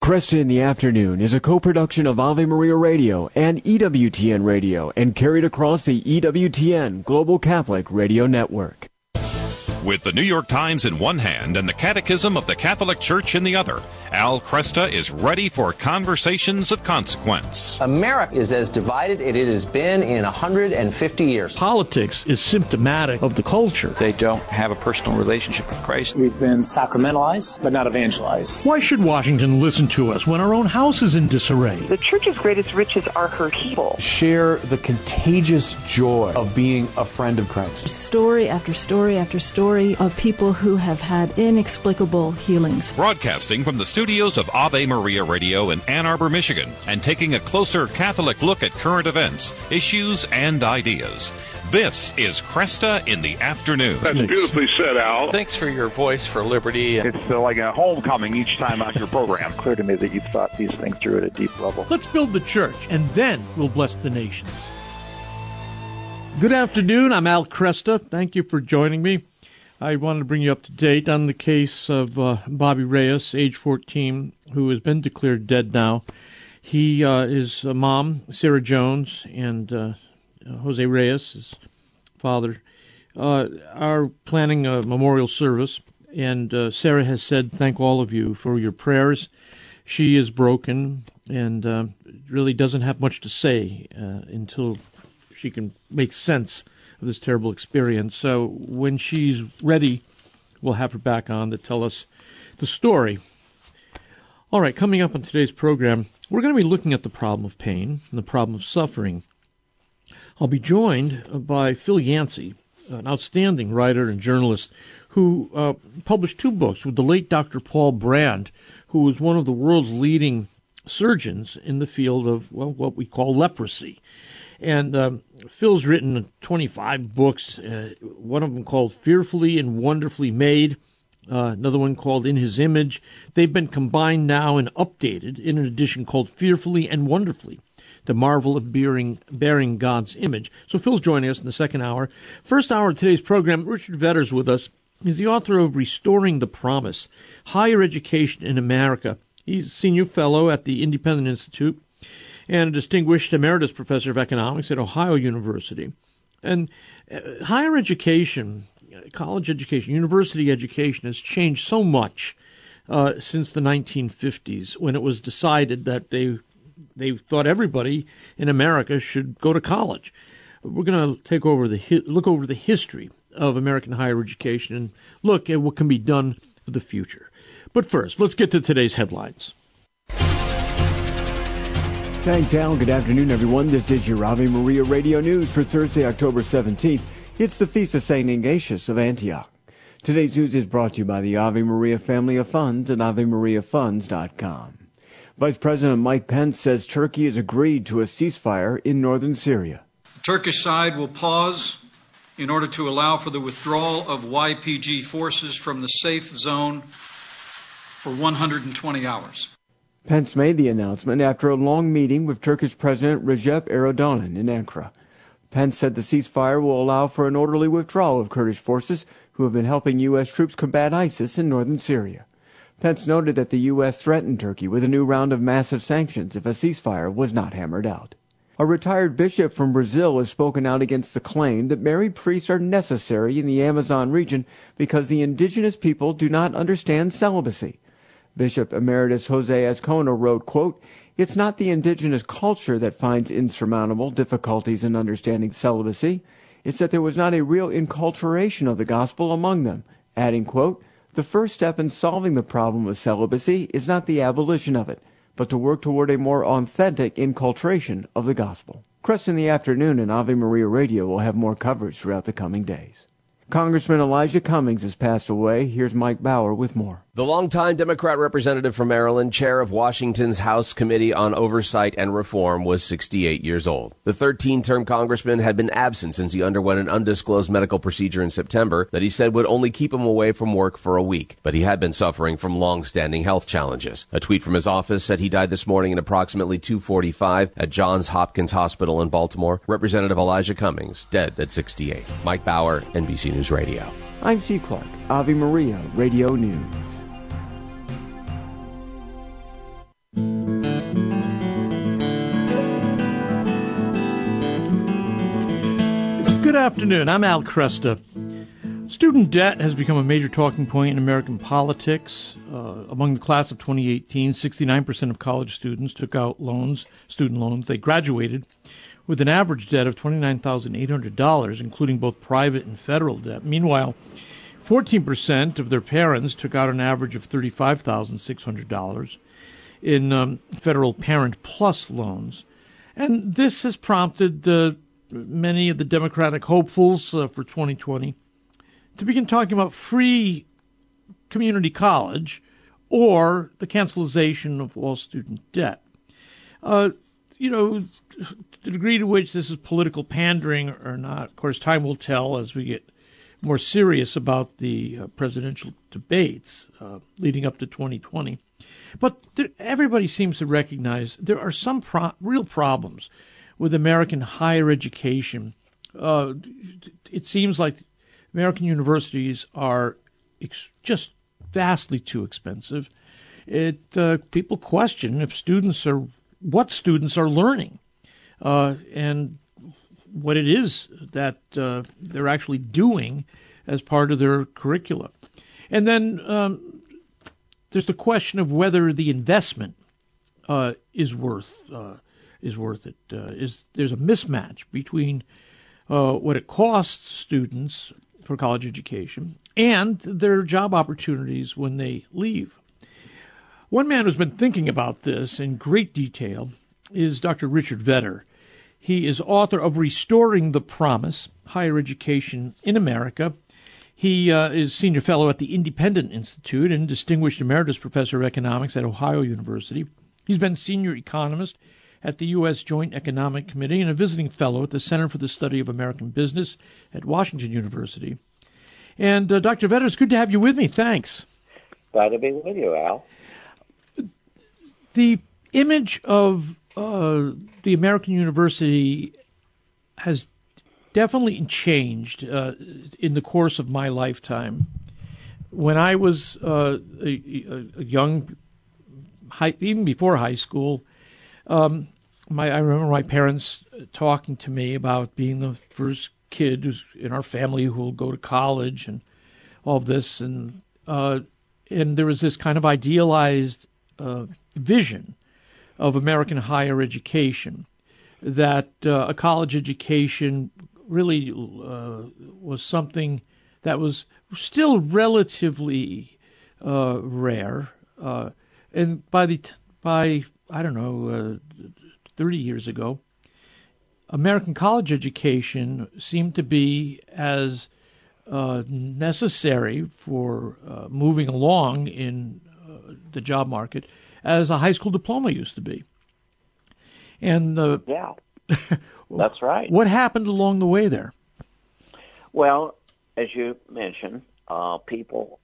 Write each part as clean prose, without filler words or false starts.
Cresta in the Afternoon is a co-production of Ave Maria Radio and EWTN Radio and carried across the EWTN Global Catholic Radio Network. With the New York Times in one hand and the Catechism of the Catholic Church in the other, Al Cresta is ready for conversations of consequence. America is as divided as it has been in 150 years. Politics is symptomatic of the culture. They don't have a personal relationship with Christ. We've been sacramentalized, but not evangelized. Why should Washington listen to us when our own house is in disarray? The Church's greatest riches are her people. Share the contagious joy of being a friend of Christ. Story after story after story of people who have had inexplicable healings. Broadcasting from the studios of Ave Maria Radio in Ann Arbor, Michigan, and taking a closer Catholic look at current events, issues, and ideas. This is Cresta in the Afternoon. That's beautifully said, Al. Thanks for your voice for liberty. It's like a homecoming each time on your program. Clear to me that you've thought these things through at a deep level. Let's build the church, and then we'll bless the nations. Good afternoon. I'm Al Cresta. Thank you for joining me. I wanted to bring you up to date on the case of Bobby Reyes, age 14, who has been declared dead now. He, his mom, Sarah Jones, and Jose Reyes, his father, are planning a memorial service. And Sarah has said, thank all of you for your prayers. She is broken and really doesn't have much to say until she can make sense of this terrible experience. So when she's ready, we'll have her back on to tell us the story. All right, coming up on today's program, we're going to be looking at the problem of pain and the problem of suffering. I'll be joined by Phil Yancey, an outstanding writer and journalist who published 2 books with the late Dr. Paul Brand, who was one of the world's leading surgeons in the field of, well, what we call leprosy. And Phil's written 25 books, one of them called Fearfully and Wonderfully Made, another one called In His Image. They've been combined now and updated in an edition called Fearfully and Wonderfully, The Marvel of Bearing God's Image. So Phil's joining us in the second hour. First hour of today's program, Richard Vedder's with us. He's the author of Restoring the Promise, Higher Education in America. He's a senior fellow at the Independent Institute and a distinguished emeritus professor of economics at Ohio University. And higher education, college education, university education has changed so much since the 1950s, when it was decided that they thought everybody in America should go to college. We're going to look over the history of American higher education and look at what can be done for the future. But first, let's get to today's headlines. Thanks, Al. Good afternoon, everyone. This is your Ave Maria Radio News for Thursday, October 17th. It's the Feast of St. Ignatius of Antioch. Today's news is brought to you by the Ave Maria Family of Funds at AveMariaFunds.com. Vice President Mike Pence says Turkey has agreed to a ceasefire in northern Syria. The Turkish side will pause in order to allow for the withdrawal of YPG forces from the safe zone for 120 hours. Pence made the announcement after a long meeting with Turkish President Recep Erdogan in Ankara. Pence said the ceasefire will allow for an orderly withdrawal of Kurdish forces who have been helping U.S. troops combat ISIS in northern Syria. Pence noted that the U.S. threatened Turkey with a new round of massive sanctions if a ceasefire was not hammered out. A retired bishop from Brazil has spoken out against the claim that married priests are necessary in the Amazon region because the indigenous people do not understand celibacy. Bishop Emeritus Jose Azcona wrote, quote, "It's not the indigenous culture that finds insurmountable difficulties in understanding celibacy. It's that there was not a real inculturation of the gospel among them," adding, quote, "The first step in solving the problem of celibacy is not the abolition of it, but to work toward a more authentic inculturation of the gospel." Crest in the Afternoon and Ave Maria Radio will have more coverage throughout the coming days. Congressman Elijah Cummings has passed away. Here's Mike Bauer with more. The longtime Democrat representative from Maryland, chair of Washington's House Committee on Oversight and Reform, was 68 years old. The 13-term congressman had been absent since he underwent an undisclosed medical procedure in September that he said would only keep him away from work for a week. But he had been suffering from long-standing health challenges. A tweet from his office said he died this morning at approximately 2:45 at Johns Hopkins Hospital in Baltimore. Representative Elijah Cummings, dead at 68. Mike Bauer, NBC News Radio. I'm C. Clark, Ave Maria Radio News. afternoon. I'm Al Kresta. Student debt has become a major talking point in American politics. Among the class of 2018, 69% of college students took out student loans. They graduated with an average debt of $29,800, including both private and federal debt. Meanwhile, 14% of their parents took out an average of $35,600 in federal Parent Plus loans. And this has prompted many of the Democratic hopefuls for 2020 to begin talking about free community college or the cancellation of all student debt. The degree to which this is political pandering or not, of course, time will tell as we get more serious about the presidential debates leading up to 2020. But everybody seems to recognize there are some real problems with American higher education. It seems like American universities are just vastly too expensive. People question if what students are learning, and what it is that they're actually doing as part of their curricula. And then there's the question of whether the investment is worth it. There's a mismatch between what it costs students for college education and their job opportunities when they leave. One man who's been thinking about this in great detail is Dr. Richard Vedder. He is author of Restoring the Promise, Higher Education in America. He is senior fellow at the Independent Institute and distinguished emeritus professor of economics at Ohio University. He's been senior economist at the U.S. Joint Economic Committee and a visiting fellow at the Center for the Study of American Business at Washington University. And Dr. Vedder, it's good to have you with me. Thanks. Glad to be with you, Al. The image of the American university has definitely changed in the course of my lifetime. When I was a young, even before high school, I remember my parents talking to me about being the first kid in our family who will go to college and all of this, and there was this kind of idealized vision of American higher education, that a college education really was something that was still relatively rare, and by 30 years ago, American college education seemed to be as necessary for moving along in the job market as a high school diploma used to be. And yeah, that's right. What happened along the way there? Well, as you mentioned, people,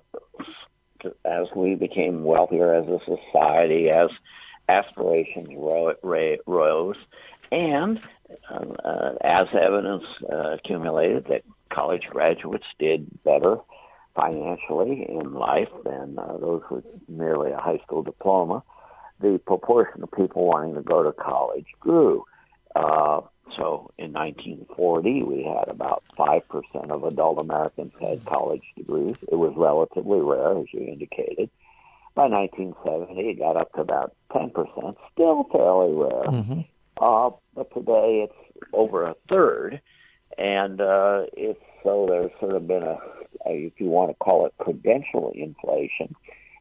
as we became wealthier as a society, as aspirations rose, and as evidence accumulated that college graduates did better financially in life than those with merely a high school diploma, the proportion of people wanting to go to college grew. So in 1940, we had about 5% of adult Americans had college degrees. It was relatively rare, as you indicated. By 1970, it got up to about 10%, still fairly rare. Mm-hmm. But today it's over a third, and it's so there's sort of been if you want to call it credential inflation,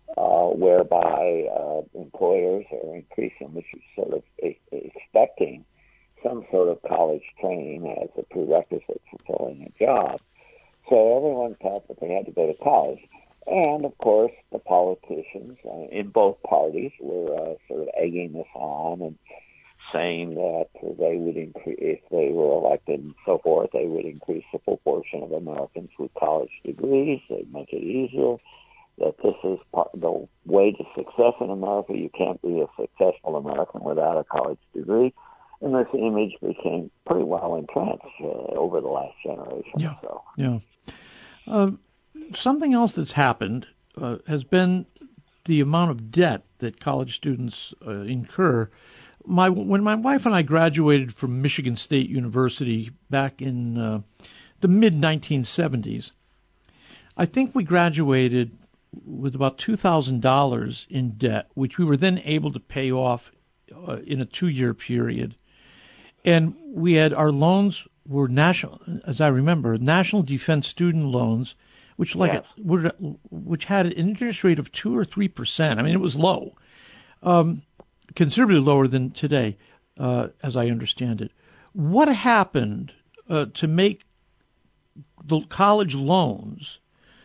whereby employers are increasingly sort of expecting some sort of college training as a prerequisite for filling a job. So everyone felt that they had to go to college. And, of course, the politicians in both parties were sort of egging this on and saying that they would increase, if they were elected and so forth, they would increase the proportion of Americans with college degrees. They'd make it easier, that this is the way to success in America. You can't be a successful American without a college degree. And this image became pretty well entrenched over the last generation. Yeah. So. Yeah. Something else that's happened has been the amount of debt that college students incur when my wife and I graduated from Michigan State University back in the mid-1970s, I think we graduated with about $2,000 in debt, which we were then able to pay off in a 2-year period. And we had our loans were national, as I remember, national defense student loans, which which had an interest rate of 2 or 3%. I mean, it was low, considerably lower than today, as I understand it. What happened to make the college loans?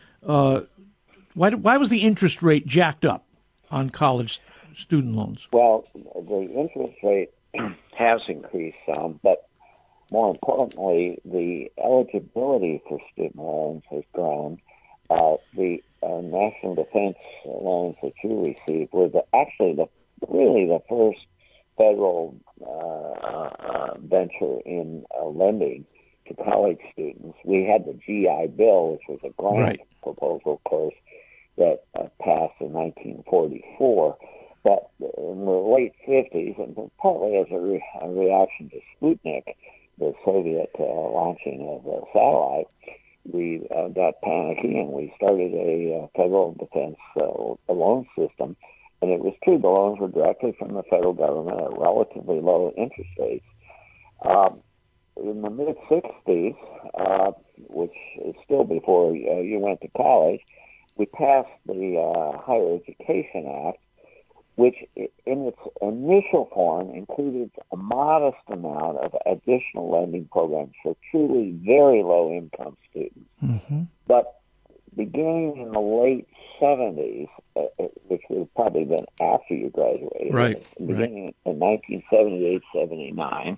Why was the interest rate jacked up on college student loans? Well, the interest rate has increased some, but more importantly, the eligibility for student loans has grown. The national defense loans that you received were actually the first federal venture in lending to college students. We had the GI Bill, which was a grant proposal, of course, that passed in 1944. But in the late 50s, and partly as a reaction to Sputnik, the Soviet launching of a satellite, we got panicky and we started a federal defense loan system. And it was true, the loans were directly from the federal government at relatively low interest rates. In the mid-60s, which is still before you went to college, we passed the Higher Education Act, which in its initial form included a modest amount of additional lending programs for truly very low-income students. Mm-hmm. But beginning in the late 70s, which would have probably been after you graduated, beginning in 1978, 79,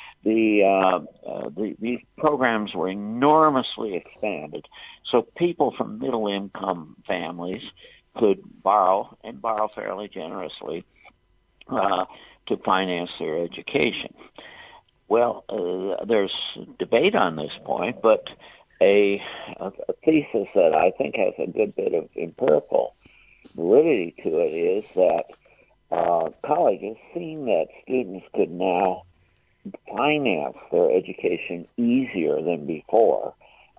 these programs were enormously expanded. So people from middle-income families could borrow, and borrow fairly generously, to finance their education. Well, there's debate on this point, but a thesis that I think has a good bit of empirical validity to it is that colleges, seeing that students could now finance their education easier than before,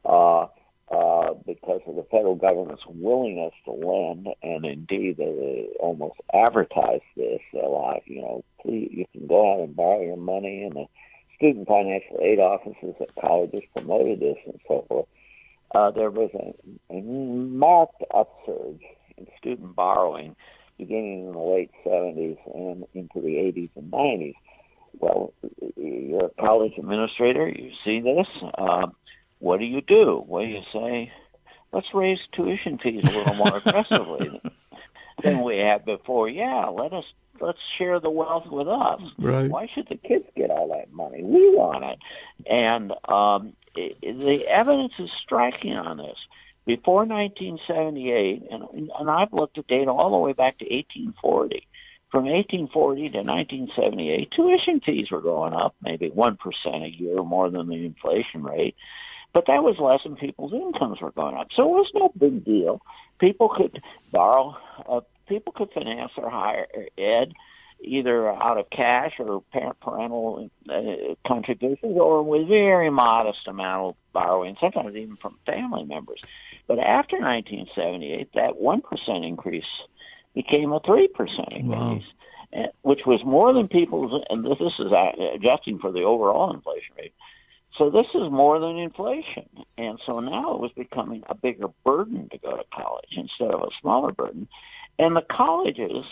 because of the federal government's willingness to lend, and indeed they almost advertise this a lot. You know, please, you can go out and borrow your money, and the student financial aid offices at colleges promoted this and so forth. There was a marked upsurge in student borrowing beginning in the late 70s and into the 80s and 90s. Well, you're a college administrator, you see this. What do you do? Well, you say, let's raise tuition fees a little more aggressively than we had before. Yeah, let's share the wealth with us. Right. Why should the kids get all that money? We want it. And the evidence is striking on this. Before 1978, and I've looked at data all the way back to 1840, from 1840 to 1978, tuition fees were going up maybe 1% a year more than the inflation rate. But that was less than people's incomes were going up. So it was no big deal. People could borrow, people could finance their higher ed either out of cash or parental contributions or with very modest amount of borrowing, sometimes even from family members. But after 1978, that 1% increase became a 3% increase. Wow. Which was more than people's, and this is adjusting for the overall inflation rate. So this is more than inflation. And so now it was becoming a bigger burden to go to college instead of a smaller burden. And the colleges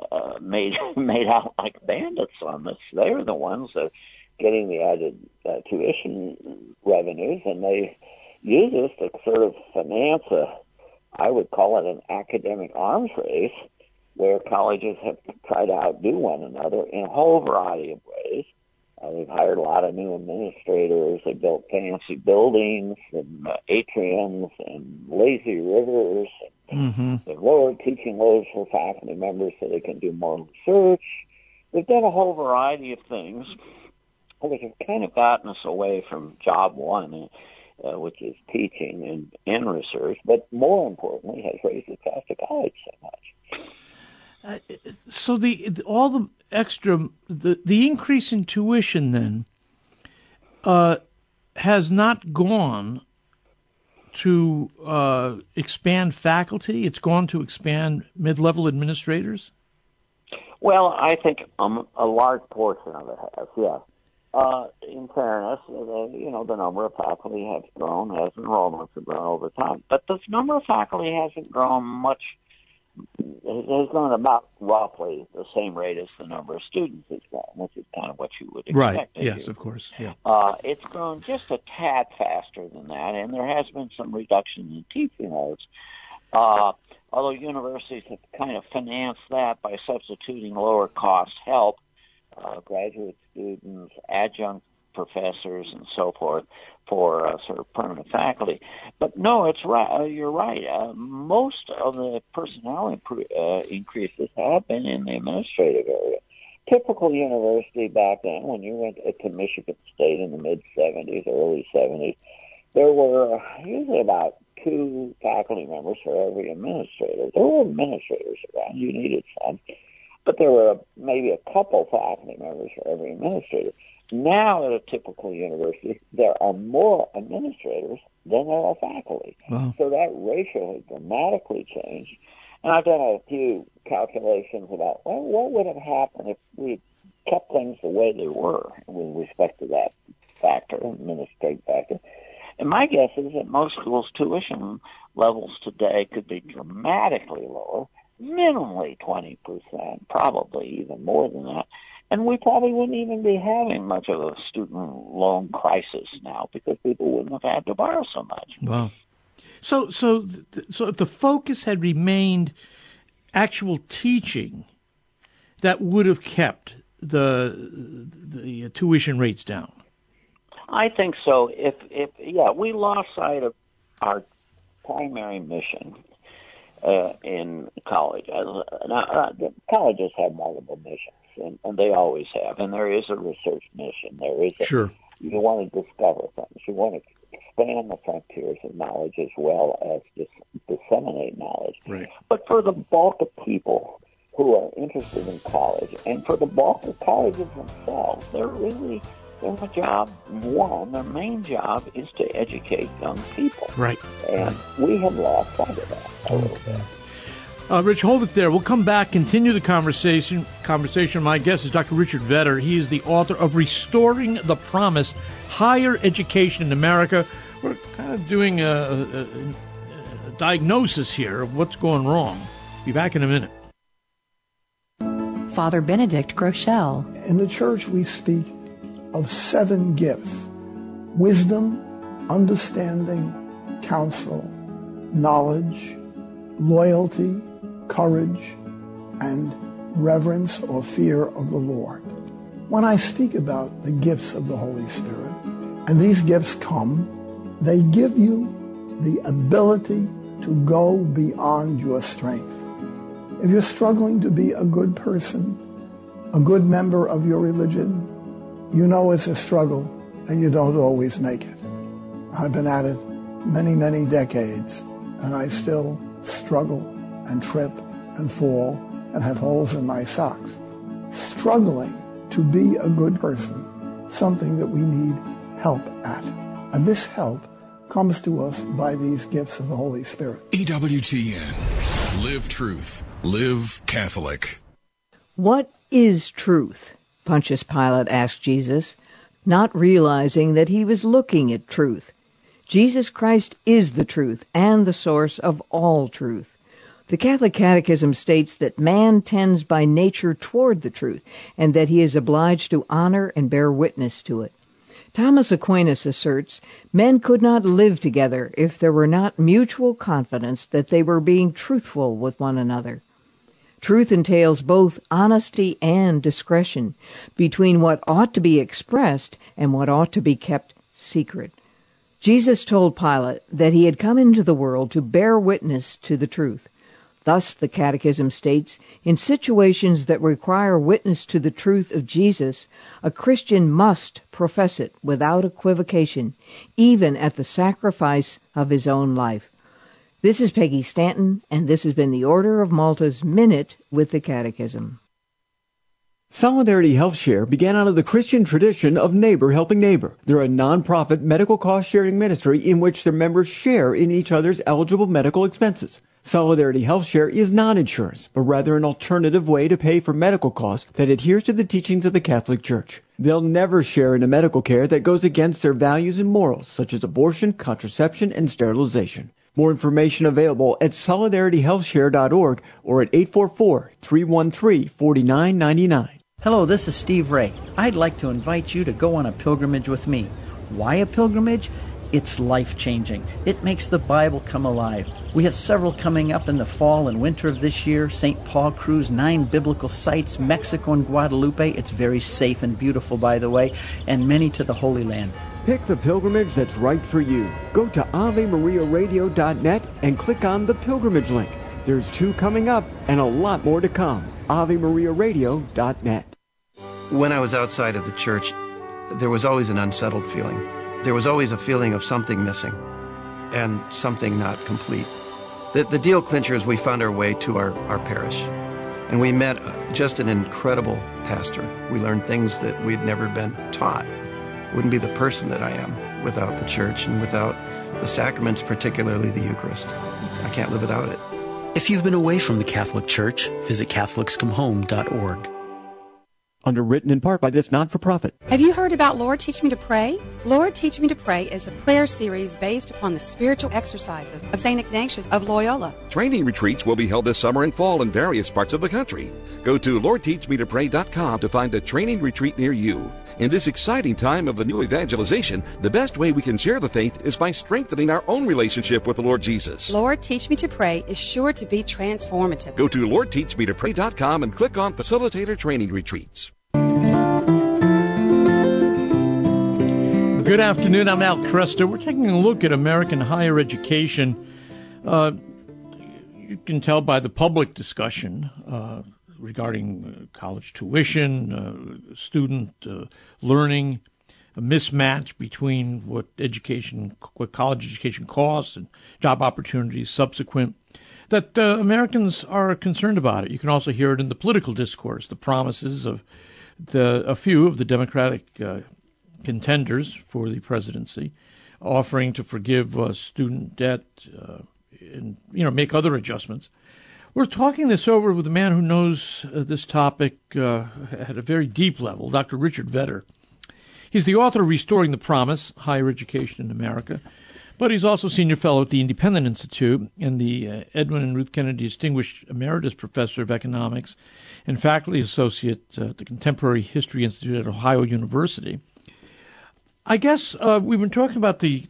made out like bandits on this. They were the ones that getting the added tuition revenues, and they use this to sort of finance I would call it an academic arms race, where colleges have tried to outdo one another in a whole variety of ways. They've hired a lot of new administrators. They built fancy buildings and atriums and lazy rivers. Mm-hmm. They've lowered teaching loads for faculty members so they can do more research. They've done a whole variety of things which have kind of gotten us away from job one, which is teaching and research, but more importantly has raised the cost of college so much. So all the extra, the increase in tuition then has not gone to expand faculty. It's gone to expand mid-level administrators? Well, I think a large portion of it has, yes. In fairness, the number of faculty has grown as enrollments have grown over time. But the number of faculty hasn't grown much. It has grown about roughly the same rate as the number of students has grown, which is kind of what you would expect. Right, yes, of course. Yeah. It's grown just a tad faster than that, and there has been some reduction in teaching loads. Although universities have kind of financed that by substituting lower-cost help, graduate students, adjunct professors, and so forth, for sort of permanent faculty. But no, it's right. You're right. Most of the personnel increases have been in the administrative area. Typical university back then, when you went to Michigan State in the mid-'70s, early '70s, there were usually about 2 faculty members for every administrator. There were administrators around. You needed some. But there were maybe a couple faculty members for every administrator. Now, at a typical university, there are more administrators than there are faculty. Wow. So that ratio has dramatically changed. And I've done a few calculations about, well, what would have happened if we kept things the way they were with respect to that factor, administrative factor. And my guess is that most schools' tuition levels today could be dramatically lower, minimally 20%, probably even more than that. And we probably wouldn't even be having much of a student loan crisis now because people wouldn't have had to borrow so much. Wow. So if the focus had remained actual teaching, that would have kept the tuition rates down. I think so. If we lost sight of our primary mission in college. Colleges have multiple missions, and they always have. And there is a research mission. There is sure. You want to discover things. You want to expand the frontiers of knowledge as well as disseminate knowledge. Right. But for the bulk of people who are interested in college, and for the bulk of colleges themselves, their main job is to educate young people. Right. And we have lost sight of that a little bit. Rich, hold it there. We'll come back, continue the conversation. My guest is Dr. Richard Vedder. He is the author of Restoring the Promise, Higher Education in America. We're kind of doing a diagnosis here of what's going wrong. Be back in a minute. Father Benedict Groeschel. In the church, we speak of 7 gifts: wisdom, understanding, counsel, knowledge, loyalty, courage, and reverence or fear of the Lord. When I speak about the gifts of the Holy Spirit, and these gifts come, they give you the ability to go beyond your strength. If you're struggling to be a good person, a good member of your religion, you know it's a struggle, and you don't always make it. I've been at it many, many decades, and I still struggle and trip and fall and have holes in my socks. Struggling to be a good person, something that we need help at. And this help comes to us by these gifts of the Holy Spirit. EWTN. Live truth. Live Catholic. What is truth? Pontius Pilate asked Jesus, not realizing that he was looking at truth. Jesus Christ is the truth and the source of all truth. The Catholic Catechism states that man tends by nature toward the truth, and that he is obliged to honor and bear witness to it. Thomas Aquinas asserts men could not live together if there were not mutual confidence that they were being truthful with one another. Truth entails both honesty and discretion between what ought to be expressed and what ought to be kept secret. Jesus told Pilate that he had come into the world to bear witness to the truth. Thus, the Catechism states, in situations that require witness to the truth of Jesus, a Christian must profess it without equivocation, even at the sacrifice of his own life. This is Peggy Stanton, and this has been the Order of Malta's Minute with the Catechism. Solidarity Health Share began out of the Christian tradition of neighbor helping neighbor. They're a nonprofit medical cost-sharing ministry in which their members share in each other's eligible medical expenses. Solidarity Health Share is not insurance, but rather an alternative way to pay for medical costs that adheres to the teachings of the Catholic Church. They'll never share in a medical care that goes against their values and morals, such as abortion, contraception, and sterilization. More information available at solidarityhealthshare.org or at 844-313-4999. Hello, this is Steve Ray. I'd like to invite you to go on a pilgrimage with me. Why a pilgrimage? It's life-changing. It makes the Bible come alive. We have several coming up in the fall and winter of this year. St. Paul Cruise, 9 biblical sites, Mexico and Guadalupe. It's very safe and beautiful, by the way, and many to the Holy Land. Pick the pilgrimage that's right for you. Go to AveMariaRadio.net and click on the pilgrimage link. There's 2 coming up and a lot more to come. AveMariaRadio.net. When I was outside of the church, there was always an unsettled feeling. There was always a feeling of something missing and something not complete. The deal clincher is we found our way to our parish, and we met just an incredible pastor. We learned things that we'd never been taught. Wouldn't be the person that I am without the church and without the sacraments, particularly the Eucharist. I can't live without it. If you've been away from the Catholic Church, visit CatholicsComeHome.org. Underwritten in part by this not-for-profit. Have you heard about Lord Teach Me to Pray? Lord Teach Me to Pray is a prayer series based upon the spiritual exercises of St. Ignatius of Loyola. Training retreats will be held this summer and fall in various parts of the country. Go to LordTeachMeToPray.com to find a training retreat near you. In this exciting time of the new evangelization, the best way we can share the faith is by strengthening our own relationship with the Lord Jesus. Lord Teach Me to Pray is sure to be transformative. Go to LordTeachMeToPray.com and click on Facilitator Training Retreats. Good afternoon, I'm Al Kresta. We're taking a look at American higher education. You can tell by the public discussion regarding college tuition, student learning, a mismatch between what college education costs and job opportunities subsequent, that Americans are concerned about it. You can also hear it in the political discourse, the promises of a few of the Democratic contenders for the presidency, offering to forgive student debt and make other adjustments. We're talking this over with a man who knows this topic at a very deep level, Dr. Richard Vedder. He's the author of Restoring the Promise, Higher Education in America, but he's also senior fellow at the Independent Institute and the Edwin and Ruth Kennedy Distinguished Emeritus Professor of Economics and faculty associate at the Contemporary History Institute at Ohio University. I guess we've been talking about the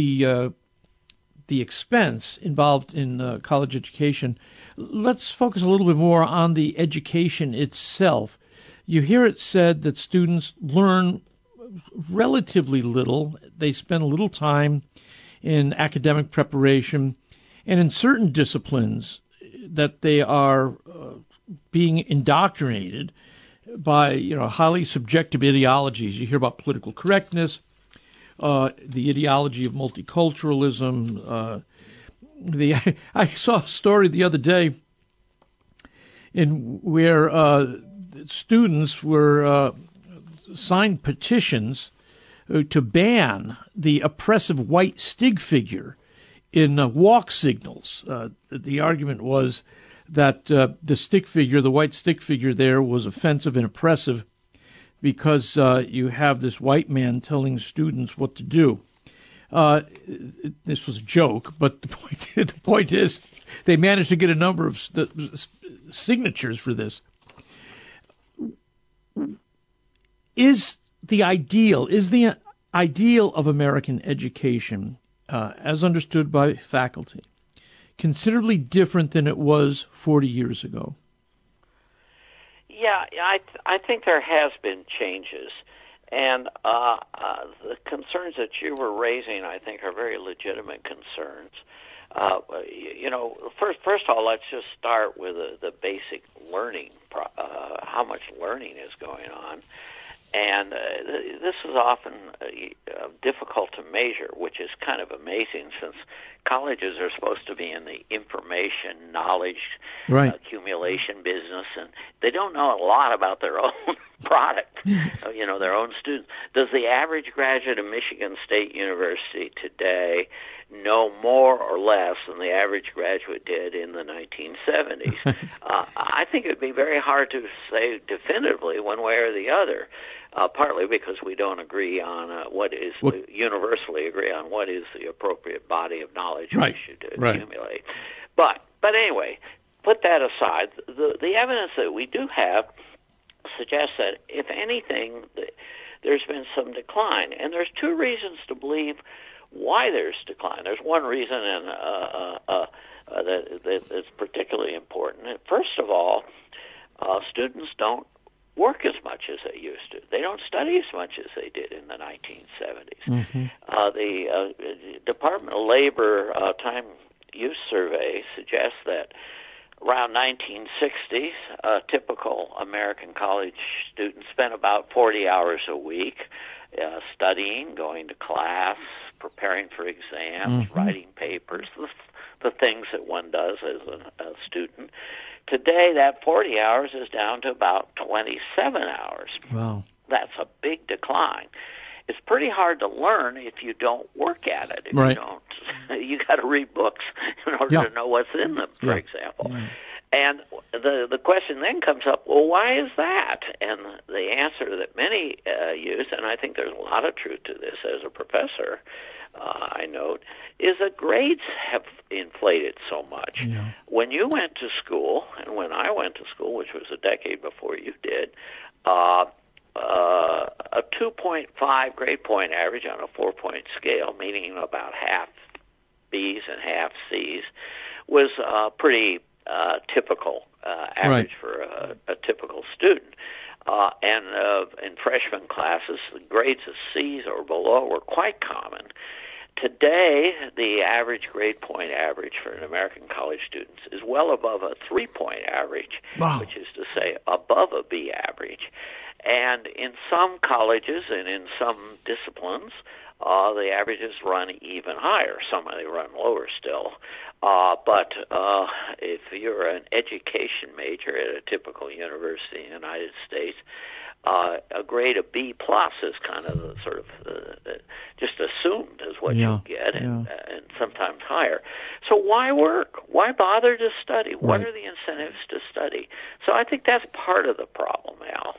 expense involved in college education. Let's focus a little bit more on the education itself. You hear it said that students learn relatively little. They spend a little time in academic preparation, and in certain disciplines that they are being indoctrinated by highly subjective ideologies. You hear about political correctness, the ideology of multiculturalism. I saw a story the other day in where students were signed petitions to ban the oppressive white stick figure in walk signals. The argument was that the white stick figure there was offensive and oppressive because you have this white man telling students what to do. This was a joke, but the point is they managed to get a number of signatures for this. Is the ideal of American education, as understood by faculty, considerably different than it was 40 years ago? Yeah, I think there has been changes. And the concerns that you were raising, I think, are very legitimate concerns. First of all, let's just start with the basic learning, how much learning is going on. And this is often difficult to measure, which is kind of amazing since colleges are supposed to be in the information, knowledge, accumulation business, and they don't know a lot about their own product, their own students. Does the average graduate of Michigan State University today know more or less than the average graduate did in the 1970s? I think it would be very hard to say definitively one way or the other. Partly because we don't agree on universally agree on what is the appropriate body of knowledge we should accumulate. But anyway, put that aside. The evidence that we do have suggests that, if anything, there's been some decline, and there's two reasons to believe why there's decline. There's one reason, and that's particularly important. First of all, students don't work as much as they used to. They don't study as much as they did in the 1970s. Mm-hmm. The Department of Labor Time Use Survey suggests that around 1960s, a typical American college student spent about 40 hours a week studying, going to class, preparing for exams, writing papers, the things that one does as a student. Today, that 40 hours is down to about 27 hours. Wow. That's a big decline. It's pretty hard to learn if you don't work at it. If you don't, you got to read books in order to know what's in them, for example. Yeah. And the question then comes up, well, why is that? And the answer that many use, and I think there's a lot of truth to this as a professor, I note, is that grades have inflated so much. Yeah. When you went to school, and when I went to school, which was a decade before you did, a 2.5 grade point average on a 4-point scale, meaning about half B's and half C's, was pretty typical average for a typical student. And in freshman classes, the grades of C's or below were quite common. Today, the average grade point average for an American college student is well above a 3-point average, which is to say above a B average. And in some colleges and in some disciplines, the averages run even higher. Some they run lower still. But if you're an education major at a typical university in the United States, a grade of B plus is kind of the sort of just assumed as what you get, and sometimes higher. So why work? Why bother to study? What are the incentives to study? So I think that's part of the problem, Al.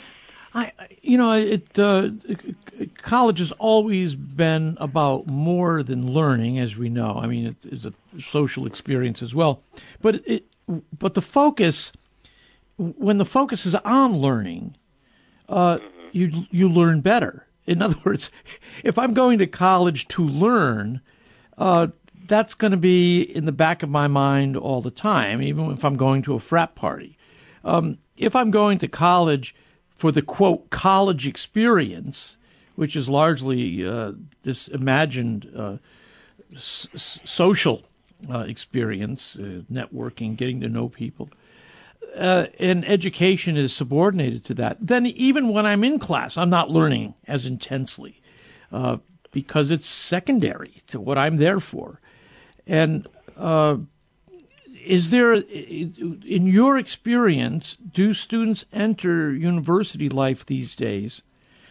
College has always been about more than learning, as we know. I mean, it's a social experience as well. But the focus, when the focus is on learning, you learn better. In other words, if I'm going to college to learn, that's going to be in the back of my mind all the time, even if I'm going to a frat party. If I'm going to college for the, quote, college experience, which is largely this imagined social experience, networking, getting to know people, and education is subordinated to that, then even when I'm in class, I'm not learning as intensely because it's secondary to what I'm there for. And is there, in your experience, do students enter university life these days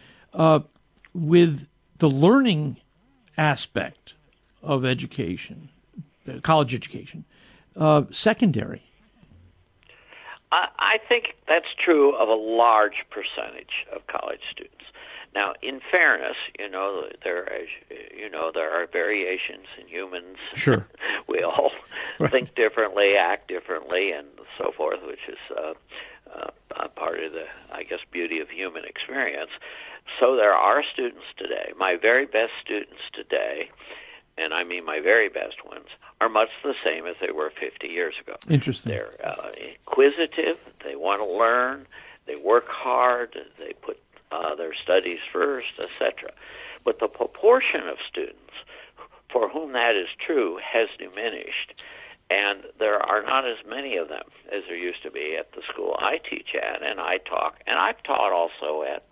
with the learning aspect of education, college education, secondary? I think that's true of a large percentage of college students. Now, in fairness, there are variations in humans. Sure. We all think differently, act differently, and so forth, which is part of the, I guess, beauty of human experience. So there are students today, my very best students today, and I mean my very best ones, are much the same as they were 50 years ago. Interesting. They're inquisitive, they want to learn, they work hard, they put their studies first, etc. But the proportion of students for whom that is true has diminished, and there are not as many of them as there used to be at the school I teach at, and I talk, and I've taught also at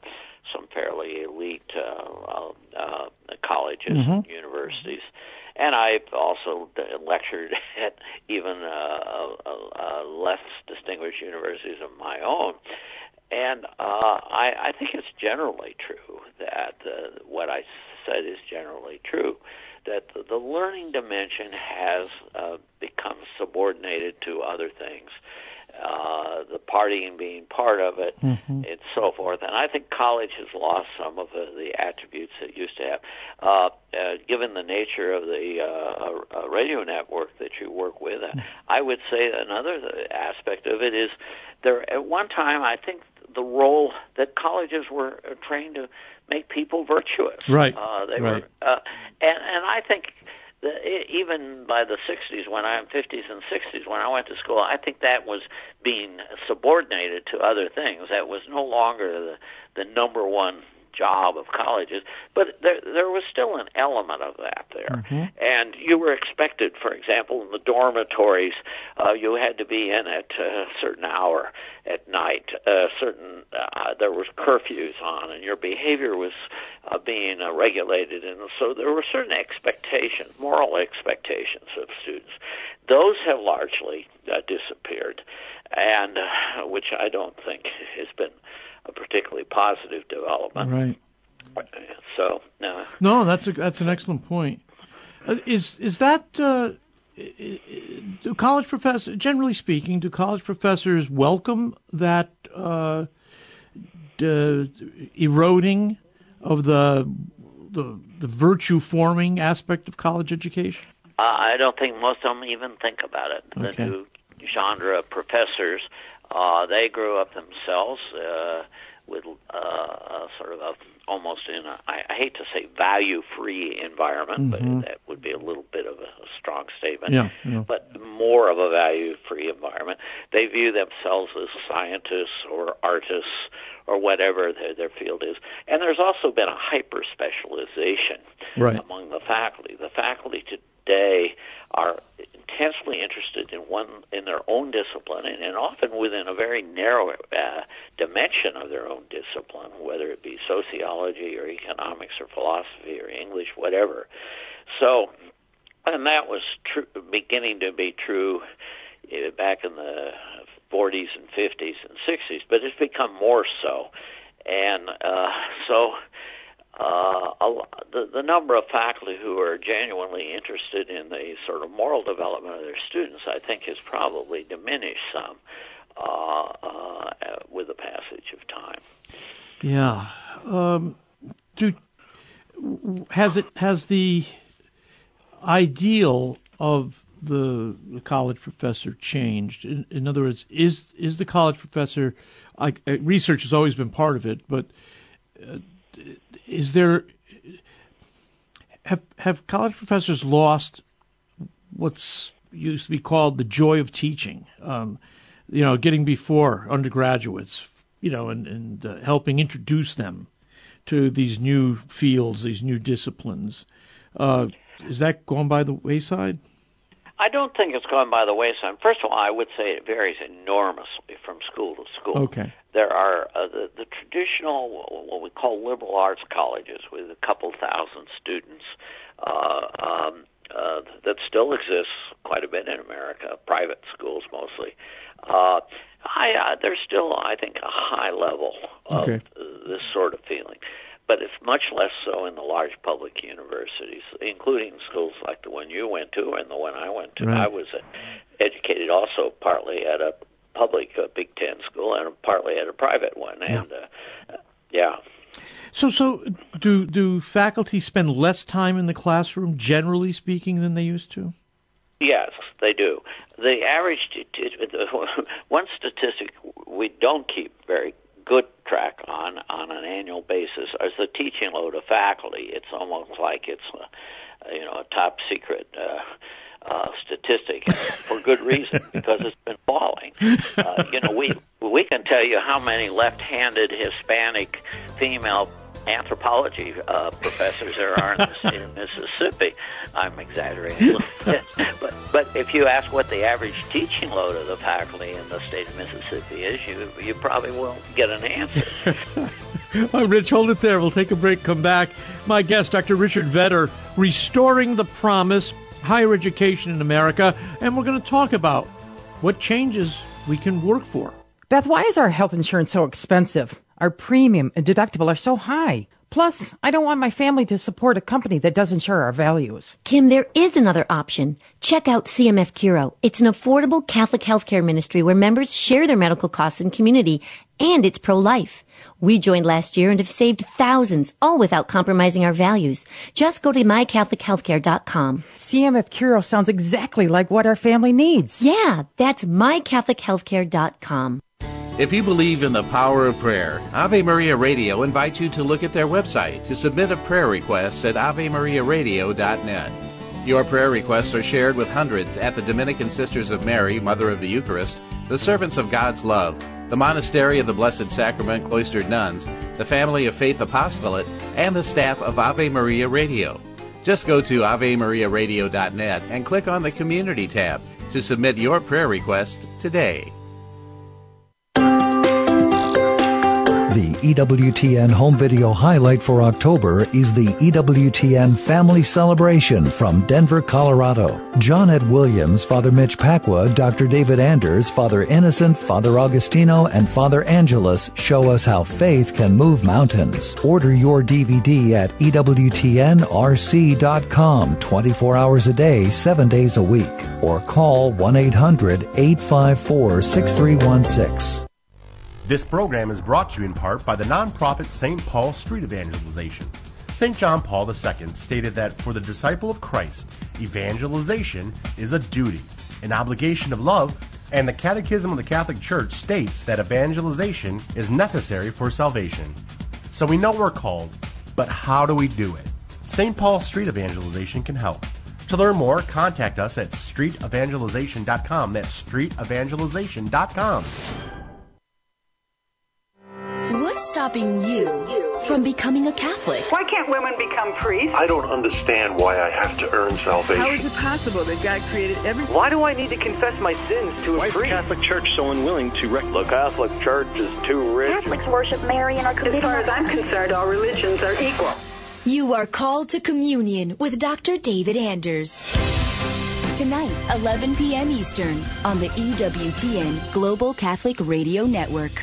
some fairly elite colleges and universities. And I've also lectured at even less distinguished universities of my own. And I think it's generally true that what I said is generally true, that the learning dimension has become subordinated to other things, the partying being part of it, and so forth. And I think college has lost some of the attributes it used to have. Given the nature of the radio network that you work with, I would say another aspect of it is there. At one time, I think the role that colleges were trained to make people virtuous. Right. They were, and I think even by the 60s, when 50s and 60s, when I went to school, I think that was being subordinated to other things. That was no longer the number one job of colleges, but there was still an element of that there. And you were expected, for example, in the dormitories, you had to be in at a certain hour at night. There was curfews on, and your behavior was being regulated, and so there were certain expectations, moral expectations of students. Those have largely disappeared, and which I don't think has been a particularly positive development. Right. So no, that's an excellent point. Is that do college professors, generally speaking, do college professors welcome that eroding of the virtue forming aspect of college education? I don't think most of them even think about it. Okay. The new genre of professors, they grew up themselves with sort of almost in I hate to say value-free environment, but that would be a little bit of a strong statement, but more of a value-free environment. They view themselves as scientists or artists or whatever their field is. And there's also been a hyper-specialization among the faculty. The faculty today are intensely interested in their own discipline, and often within a very narrow dimension of their own discipline, whether it be sociology or economics or philosophy or English, whatever. So, and that was beginning to be true back in the 40s and 50s and 60s, but it's become more so. And the number of faculty who are genuinely interested in the sort of moral development of their students, I think, has probably diminished some with the passage of time. Yeah. Has the ideal of the college professor changed? In other words, is the college professor? Research has always been part of it, but is there? Have college professors lost what's used to be called the joy of teaching? Getting before undergraduates, and helping introduce them to these new fields, these new disciplines. Is that gone by the wayside? I don't think it's gone by the wayside. First of all, I would say it varies enormously from school to school. Okay. There are the traditional, what we call liberal arts colleges with a couple thousand students that still exists quite a bit in America, private schools mostly. There's still, I think, a high level of this sort of feeling. But it's much less so in the large public universities, including schools like the one you went to and the one I went to. Right. I was educated also partly at a public Big Ten school and partly at a private one. And So do faculty spend less time in the classroom, generally speaking, than they used to? Yes, they do. The average, one statistic we don't keep very good track on an annual basis is the teaching load of faculty. It's almost like it's a top secret statistic, for good reason, because it's been falling. We can tell you how many left-handed Hispanic female anthropology professors there are in the state of Mississippi. I'm exaggerating a little bit. But if you ask what the average teaching load of the faculty in the state of Mississippi is, you probably won't get an answer. I'm Rich. Hold it there. We'll take a break, come back. My guest, Dr. Richard Vedder, Restoring the Promise, Higher Education in America, and we're going to talk about what changes we can work for. Beth, why is our health insurance so expensive? Our premium and deductible are so high. Plus, I don't want my family to support a company that doesn't share our values. Kim, there is another option. Check out CMF Curo. It's an affordable Catholic healthcare ministry where members share their medical costs in community, and it's pro-life. We joined last year and have saved thousands, all without compromising our values. Just go to mycatholichealthcare.com. CMF Curo sounds exactly like what our family needs. Yeah, that's mycatholichealthcare.com. If you believe in the power of prayer, Ave Maria Radio invites you to look at their website to submit a prayer request at AveMariaRadio.net. Your prayer requests are shared with hundreds at the Dominican Sisters of Mary, Mother of the Eucharist, the Servants of God's Love, the Monastery of the Blessed Sacrament Cloistered Nuns, the Family of Faith Apostolate, and the staff of Ave Maria Radio. Just go to AveMariaRadio.net and click on the Community tab to submit your prayer request today. The EWTN home video highlight for October is the EWTN Family Celebration from Denver, Colorado. John Ed Williams, Father Mitch Pacwa, Dr. David Anders, Father Innocent, Father Augustino, and Father Angelus show us how faith can move mountains. Order your DVD at EWTNRC.com 24 hours a day, 7 days a week. Or call 1-800-854-6316. This program is brought to you in part by the nonprofit St. Paul Street Evangelization. St. John Paul II stated that for the disciple of Christ, evangelization is a duty, an obligation of love, and the Catechism of the Catholic Church states that evangelization is necessary for salvation. So we know we're called, but how do we do it? St. Paul Street Evangelization can help. To learn more, contact us at streetevangelization.com. That's streetevangelization.com. What's stopping you from becoming a Catholic? Why can't women become priests? I don't understand why I have to earn salvation. How is it possible that God created everything? Why do I need to confess my sins to a priest? Why is the Catholic Church so unwilling to The Catholic Church is too rich. Catholics worship Mary and are committed. As far as I'm concerned, all religions are equal. You are called to communion with Dr. David Anders. Tonight, 11 p.m. Eastern on the EWTN Global Catholic Radio Network.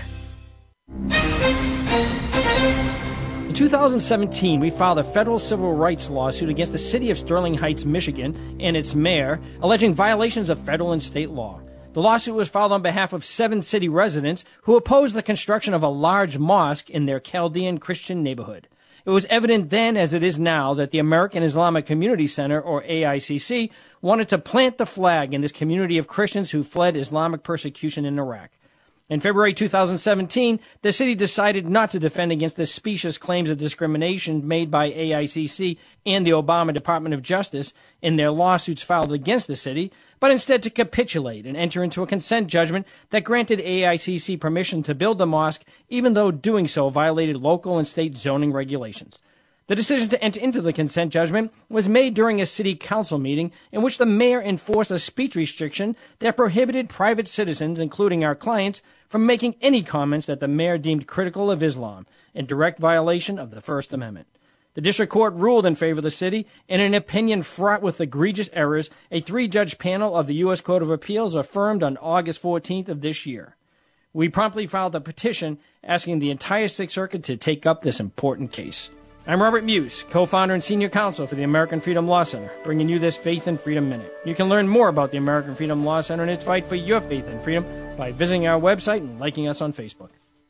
In 2017, we filed a federal civil rights lawsuit against the city of Sterling Heights, Michigan, and its mayor, alleging violations of federal and state law. The lawsuit was filed on behalf of 7 city residents who opposed the construction of a large mosque in their Chaldean Christian neighborhood. It was evident then, as it is now, that the American Islamic Community Center, or AICC, wanted to plant the flag in this community of Christians who fled Islamic persecution in Iraq. In February 2017, the city decided not to defend against the specious claims of discrimination made by AICC and the Obama Department of Justice in their lawsuits filed against the city, but instead to capitulate and enter into a consent judgment that granted AICC permission to build the mosque, even though doing so violated local and state zoning regulations. The decision to enter into the consent judgment was made during a city council meeting in which the mayor enforced a speech restriction that prohibited private citizens, including our clients, from making any comments that the mayor deemed critical of Islam, in direct violation of the First Amendment. The district court ruled in favor of the city, and in an opinion fraught with egregious errors, a 3-judge panel of the U.S. Court of Appeals affirmed on August 14th of this year. We promptly filed a petition asking the entire Sixth Circuit to take up this important case. I'm Robert Muse, co-founder and senior counsel for the American Freedom Law Center, bringing you this Faith and Freedom Minute. You can learn more about the American Freedom Law Center and its fight for your faith and freedom by visiting our website and liking us on Facebook.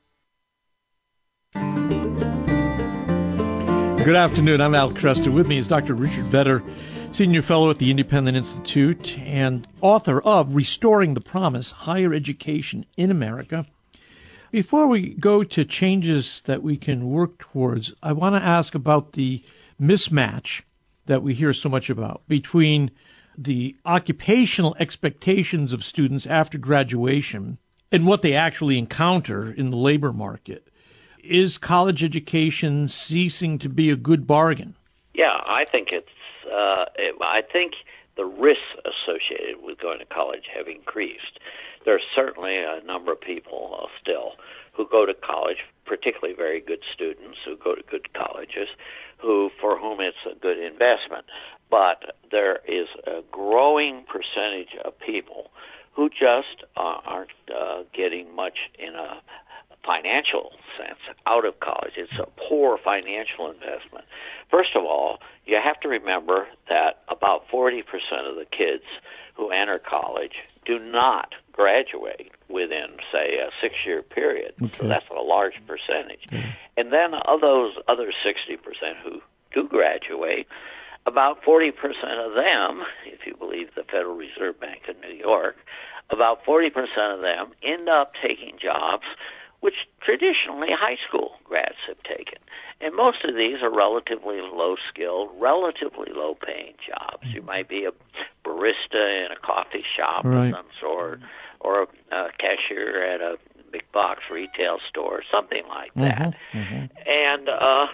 Good afternoon. I'm Al Kresta. With me is Dr. Richard Vedder, Senior Fellow at the Independent Institute and author of Restoring the Promise, Higher Education in America. Before we go to changes that we can work towards, I want to ask about the mismatch that we hear so much about between the occupational expectations of students after graduation and what they actually encounter in the labor market. Is college education ceasing to be a good bargain? Yeah, I think I think the risks associated with going to college have increased. There's certainly a number of people still who go to college particularly very good students who go to good colleges, for whom it's a good investment. But there is a growing percentage of people who just aren't getting much in a financial sense out of college. It's a poor financial investment. First of all, you have to remember that about 40% of the kids who enter college do not graduate within, say, a 6-year period. Okay. So that's a large percentage. Okay. And then of those other 60% who do graduate, about 40% of them, if you believe the Federal Reserve Bank of New York, about 40% of them end up taking jobs which traditionally high school grads have taken. And most of these are relatively low-skilled, relatively low-paying jobs. You might be a barista in a coffee shop of some sort, or a cashier at a big-box retail store, something like that. And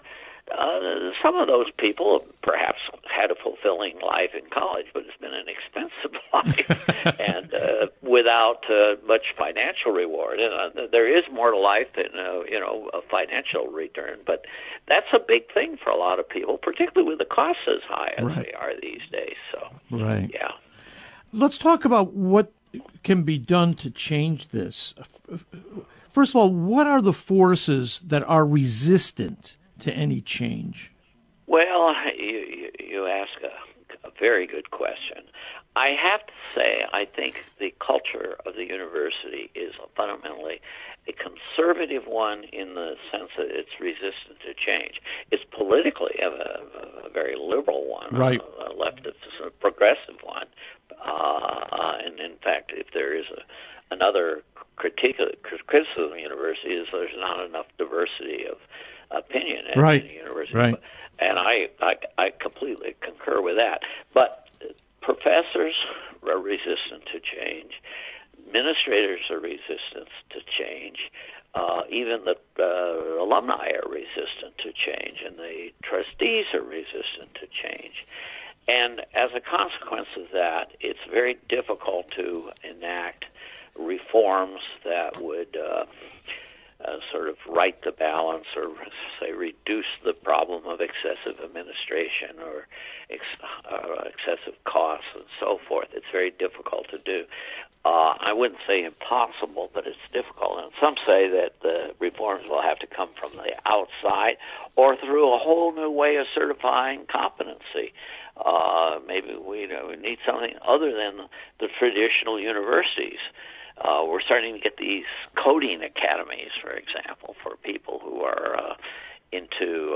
some of those people perhaps had a fulfilling life in college, but it's been an expensive life and without much financial reward. And there is more to life than a financial return, but that's a big thing for a lot of people, particularly with the costs as high as they are these days. So, yeah. Let's talk about what can be done to change this. First of all, what are the forces that are resistant to any change? Well, you ask a very good question. I have to say, I think the culture of the university is fundamentally a conservative one in the sense that it's resistant to change. It's politically a very liberal one, a leftist, a progressive one. And in fact, if there is another criticism of the university is there's not enough diversity of opinion at the university. And I completely concur with that. But professors are resistant to change. Administrators are resistant to change. Even the alumni are resistant to change, and the trustees are resistant to change. And as a consequence of that, it's very difficult to enact reforms that would sort of right the balance or, say, reduce the problem of excessive administration or excessive costs and so forth. It's very difficult to do. I wouldn't say impossible, but it's difficult. And some say that the reforms will have to come from the outside or through a whole new way of certifying competency. Maybe we need something other than the traditional universities. We're starting to get these coding academies, for example, for people who are into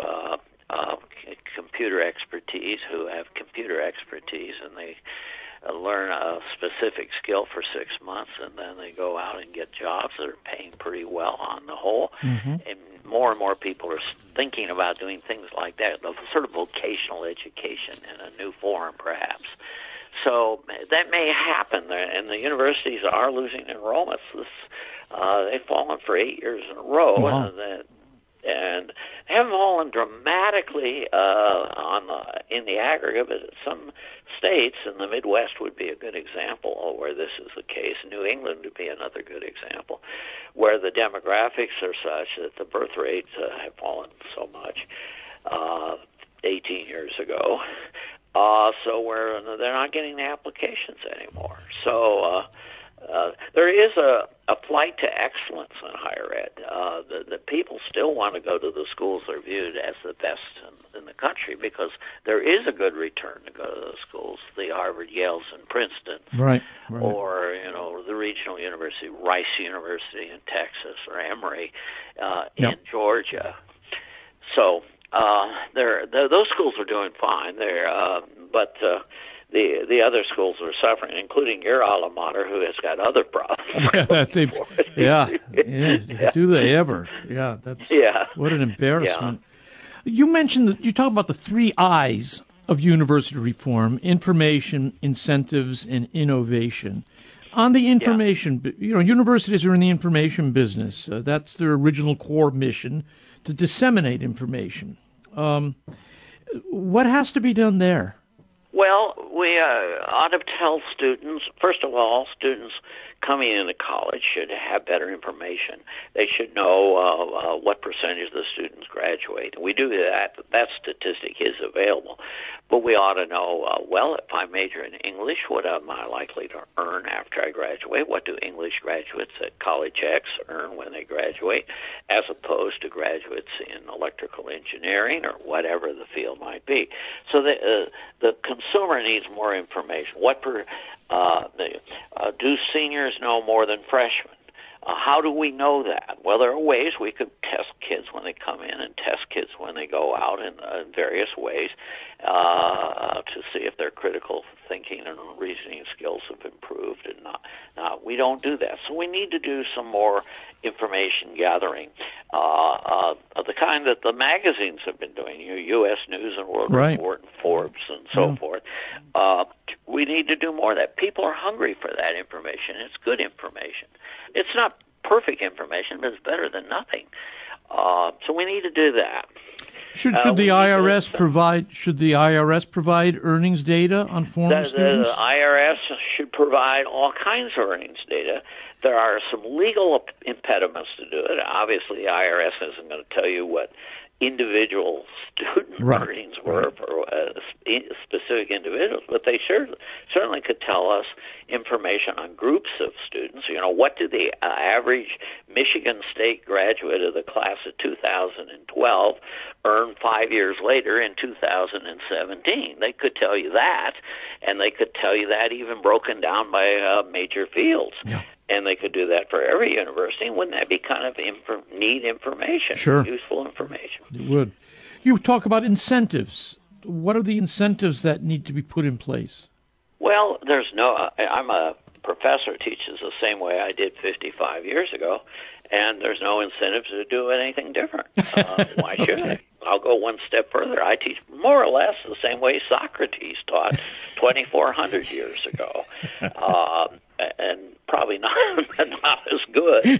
computer expertise, who have computer expertise, and they learn a specific skill for 6 months, and then they go out and get jobs that are paying pretty well on the whole. And more people are thinking about doing things like that, sort of vocational education in a new form, perhaps. So that may happen, and the universities are losing enrollments. They've fallen for 8 years in a row, and haven't fallen dramatically in the aggregate, but some states in the Midwest would be a good example where this is the case. New England would be another good example, where the demographics are such that the birth rates have fallen so much 18 years ago. So where they're not getting the applications anymore. So there is a flight to excellence in higher ed. The people still want to go to the schools that are viewed as the best in the country because there is a good return to go to those schools, the Harvard, Yales, and Princeton, or the regional university, Rice University in Texas, or Emory in Georgia. So those schools are doing fine. But the other schools are suffering, including your alma mater, who has got other problems. Do they ever? Yeah, that's what an embarrassment. You mentioned that you talk about the 3 I's of university reform: information, incentives, and innovation. On the information, universities are in the information business. That's their original core mission, to disseminate information. What has to be done there? Well, we ought to tell students, first of all, students coming into college should have better information. They should know what percentage of the students graduate. We do that. That statistic is available. But we ought to know, well, if I major in English, what am I likely to earn after I graduate? What do English graduates at College X earn when they graduate, as opposed to graduates in electrical engineering or whatever the field might be? So the consumer needs more information. Do seniors know more than freshmen? How do we know that? Well, there are ways we could test kids when they come in and test kids when they go out in various ways to see if their critical thinking and reasoning skills have improved and not. We don't do that. So we need to do some more information gathering of the kind that the magazines have been doing, U.S. News and World Report and Forbes and so forth. We need to do more of that. People are hungry for that information. It's good information. It's not perfect information, but it's better than nothing. So we need to do that. Should the IRS provide earnings data on former students? The IRS should provide all kinds of earnings data. There are some legal impediments to do it. Obviously, the IRS isn't going to tell you what individual student earnings were for specific individuals, but they certainly could tell us information on groups of students. What did the average Michigan State graduate of the class of 2012 earn 5 years later in 2017? They could tell you that, and they could tell you that even broken down by major fields. Yeah. And they could do that for every university. Wouldn't that be kind of neat information, useful information? It would. You talk about incentives. What are the incentives that need to be put in place? Well, I'm a professor who teaches the same way I did 55 years ago, and there's no incentive to do anything different. Why should I? I'll go one step further. I teach more or less the same way Socrates taught 2,400 years ago. And probably not as good.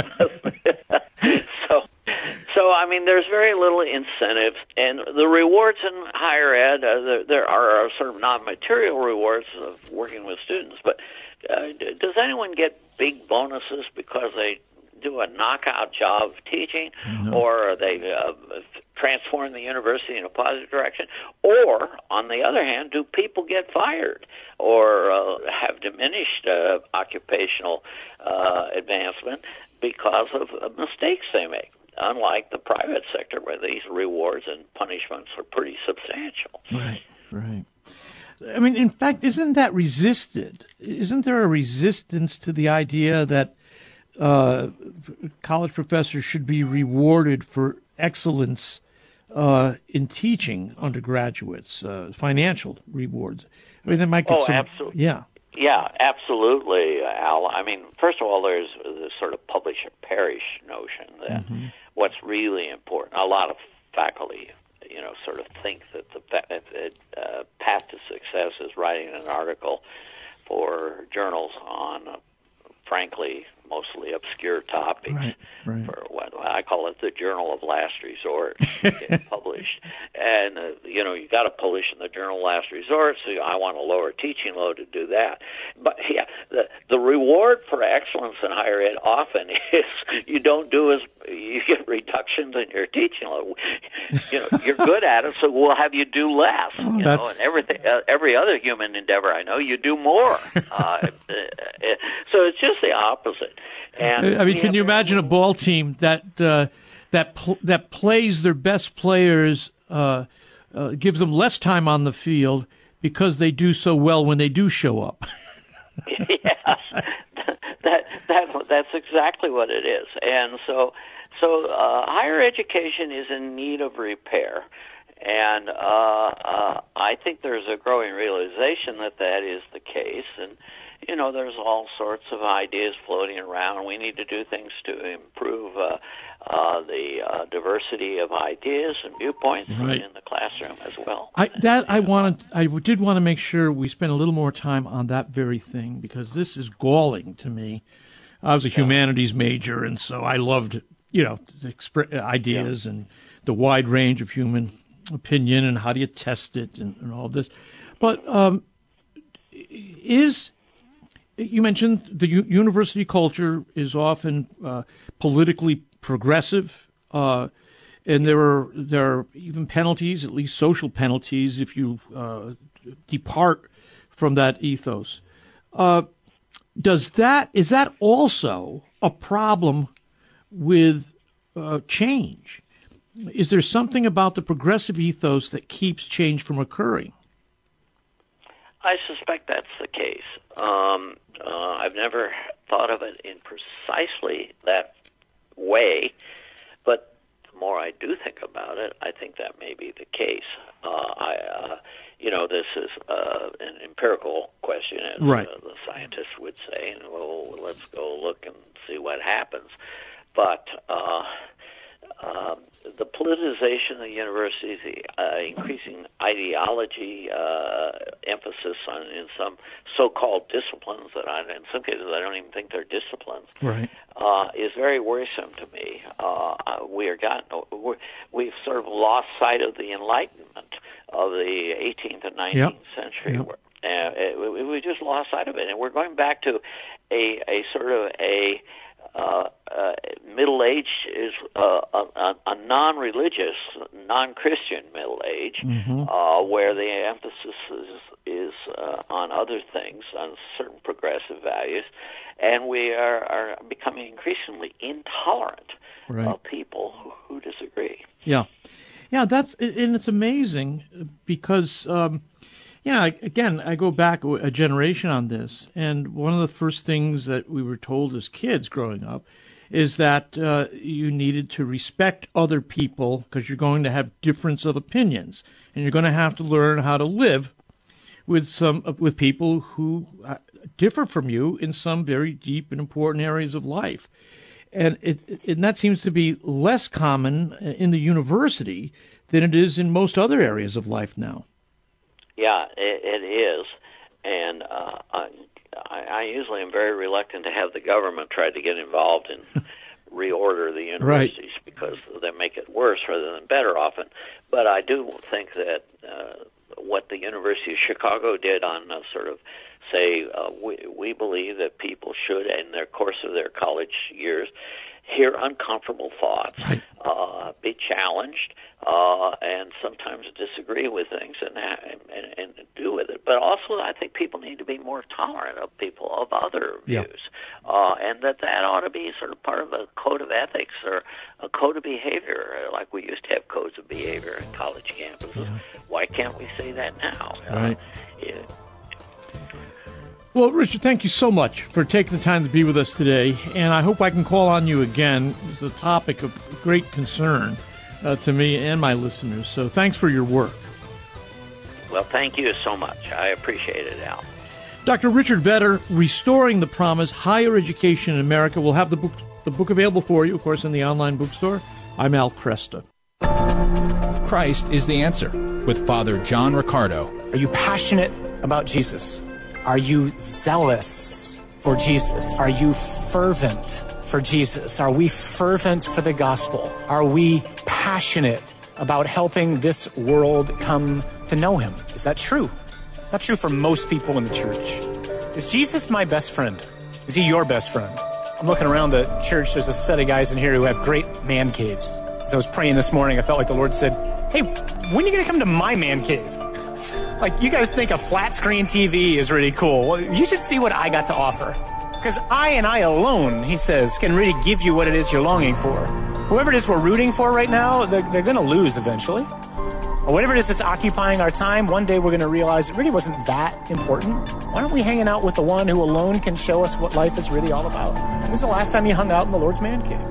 So I mean, there's very little incentive, and the rewards in higher ed, there are sort of non-material rewards of working with students. But does anyone get big bonuses because they do a knockout job of teaching, or they transform the university in a positive direction? Or, on the other hand, do people get fired or have diminished occupational advancement because of mistakes they make? Unlike the private sector, where these rewards and punishments are pretty substantial. Right. I mean, in fact, isn't that resisted? Isn't there a resistance to the idea that college professors should be rewarded for excellence in teaching undergraduates, financial rewards? I mean, they might get some. Absolutely. Yeah. Yeah, absolutely, Al. I mean, first of all, there's this sort of publish or perish notion that what's really important. A lot of faculty, sort of think that the path to success is writing an article for journals on, frankly, mostly obscure topics. Right. For what I call it the journal of last resort, get published. And, you got to publish in the journal of last resort, so I want a lower teaching load to do that. But, yeah, the reward for excellence in higher ed often is you get reductions in your teaching load. You're good at it, so we'll have you do less. And every other human endeavor I know, you do more. So it's just the opposite. And I mean, can you imagine a ball team that plays their best players, gives them less time on the field because they do so well when they do show up? Yes, that's exactly what it is. And so higher education is in need of repair. And I think there's a growing realization that is the case. And there's all sorts of ideas floating around. We need to do things to improve the diversity of ideas and viewpoints in the classroom as well. I did want to make sure we spend a little more time on that very thing, because this is galling to me. I was a humanities major, and so I loved, ideas and the wide range of human opinion and how do you test it and all this. But you mentioned the university culture is often politically progressive, and there are even penalties, at least social penalties, if you depart from that ethos. Is that also a problem with change? Is there something about the progressive ethos that keeps change from occurring? I suspect that's the case. I've never thought of it in precisely that way, but the more I do think about it, I think that may be the case. This is an empirical question, as right. The scientists would say, and let's go look and see what happens. But the politicization of the universities, the increasing ideology, emphasis in some so-called disciplines that in some cases I don't even think they're disciplines, right. Is very worrisome to me. We've sort of lost sight of the Enlightenment of the 18th and 19th century. Yep. We just lost sight of it, and we're going back to a sort of a middle age is a non-religious, non-Christian middle age, where the emphasis is on other things, on certain progressive values, and we are becoming increasingly intolerant of people who disagree. Yeah, and it's amazing because. Again, I go back a generation on this, and one of the first things that we were told as kids growing up is that you needed to respect other people because you're going to have difference of opinions, and you're going to have to learn how to live with people who differ from you in some very deep and important areas of life. And that seems to be less common in the university than it is in most other areas of life now. Yeah, it is, and I usually am very reluctant to have the government try to get involved and reorder the universities because they make it worse rather than better often. But I do think that what the University of Chicago did on sort of say, we believe that people should, in their course of their college years, hear uncomfortable thoughts, be challenged, and sometimes disagree with things and do with it. But also, I think people need to be more tolerant of people of other views, and that ought to be sort of part of a code of ethics or a code of behavior, like we used to have codes of behavior in college campuses. Why can't we say that now? Right. Well, Richard, thank you so much for taking the time to be with us today, and I hope I can call on you again. It's a topic of great concern to me and my listeners, so thanks for your work. Well, thank you so much. I appreciate it, Al. Dr. Richard Vedder, Restoring the Promise, Higher Education in America. We'll have the book available for you, of course, in the online bookstore. I'm Al Kresta. Christ is the Answer with Father John Riccardo. Are you passionate about Jesus? Are you zealous for Jesus? Are you fervent for Jesus? Are we fervent for the gospel? Are we passionate about helping this world come to know him? Is that true? It's not true for most people in the church. Is Jesus my best friend? Is he your best friend? I'm looking around the church. There's a set of guys in here who have great man caves. As I was praying this morning, I felt like the Lord said, hey, when are you going to come to my man cave? Like, you guys think a flat screen TV is really cool. Well, you should see what I got to offer. Because I and I alone, he says, can really give you what it is you're longing for. Whoever it is we're rooting for right now, they're going to lose eventually. Or whatever it is that's occupying our time, one day we're going to realize it really wasn't that important. Why aren't we hanging out with the one who alone can show us what life is really all about? When was the last time you hung out in the Lord's man cave?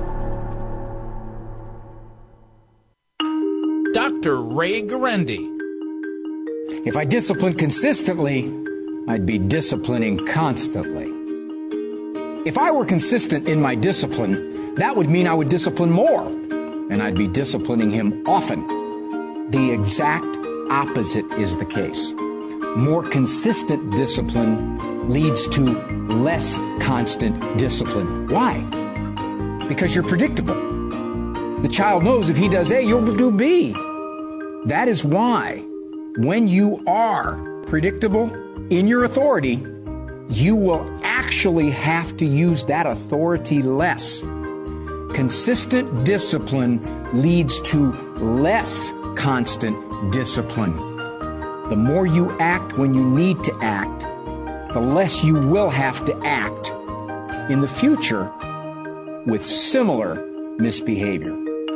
Dr. Ray Guarendi. If I disciplined consistently, I'd be disciplining constantly. If I were consistent in my discipline, that would mean I would discipline more, and I'd be disciplining him often. The exact opposite is the case. More consistent discipline leads to less constant discipline. Why? Because you're predictable. The child knows if he does A, you'll do B. That is why when you are predictable in your authority, you will act actually have to use that authority less. Consistent discipline leads to less constant discipline. The more you act when you need to act, the less you will have to act in the future with similar misbehavior.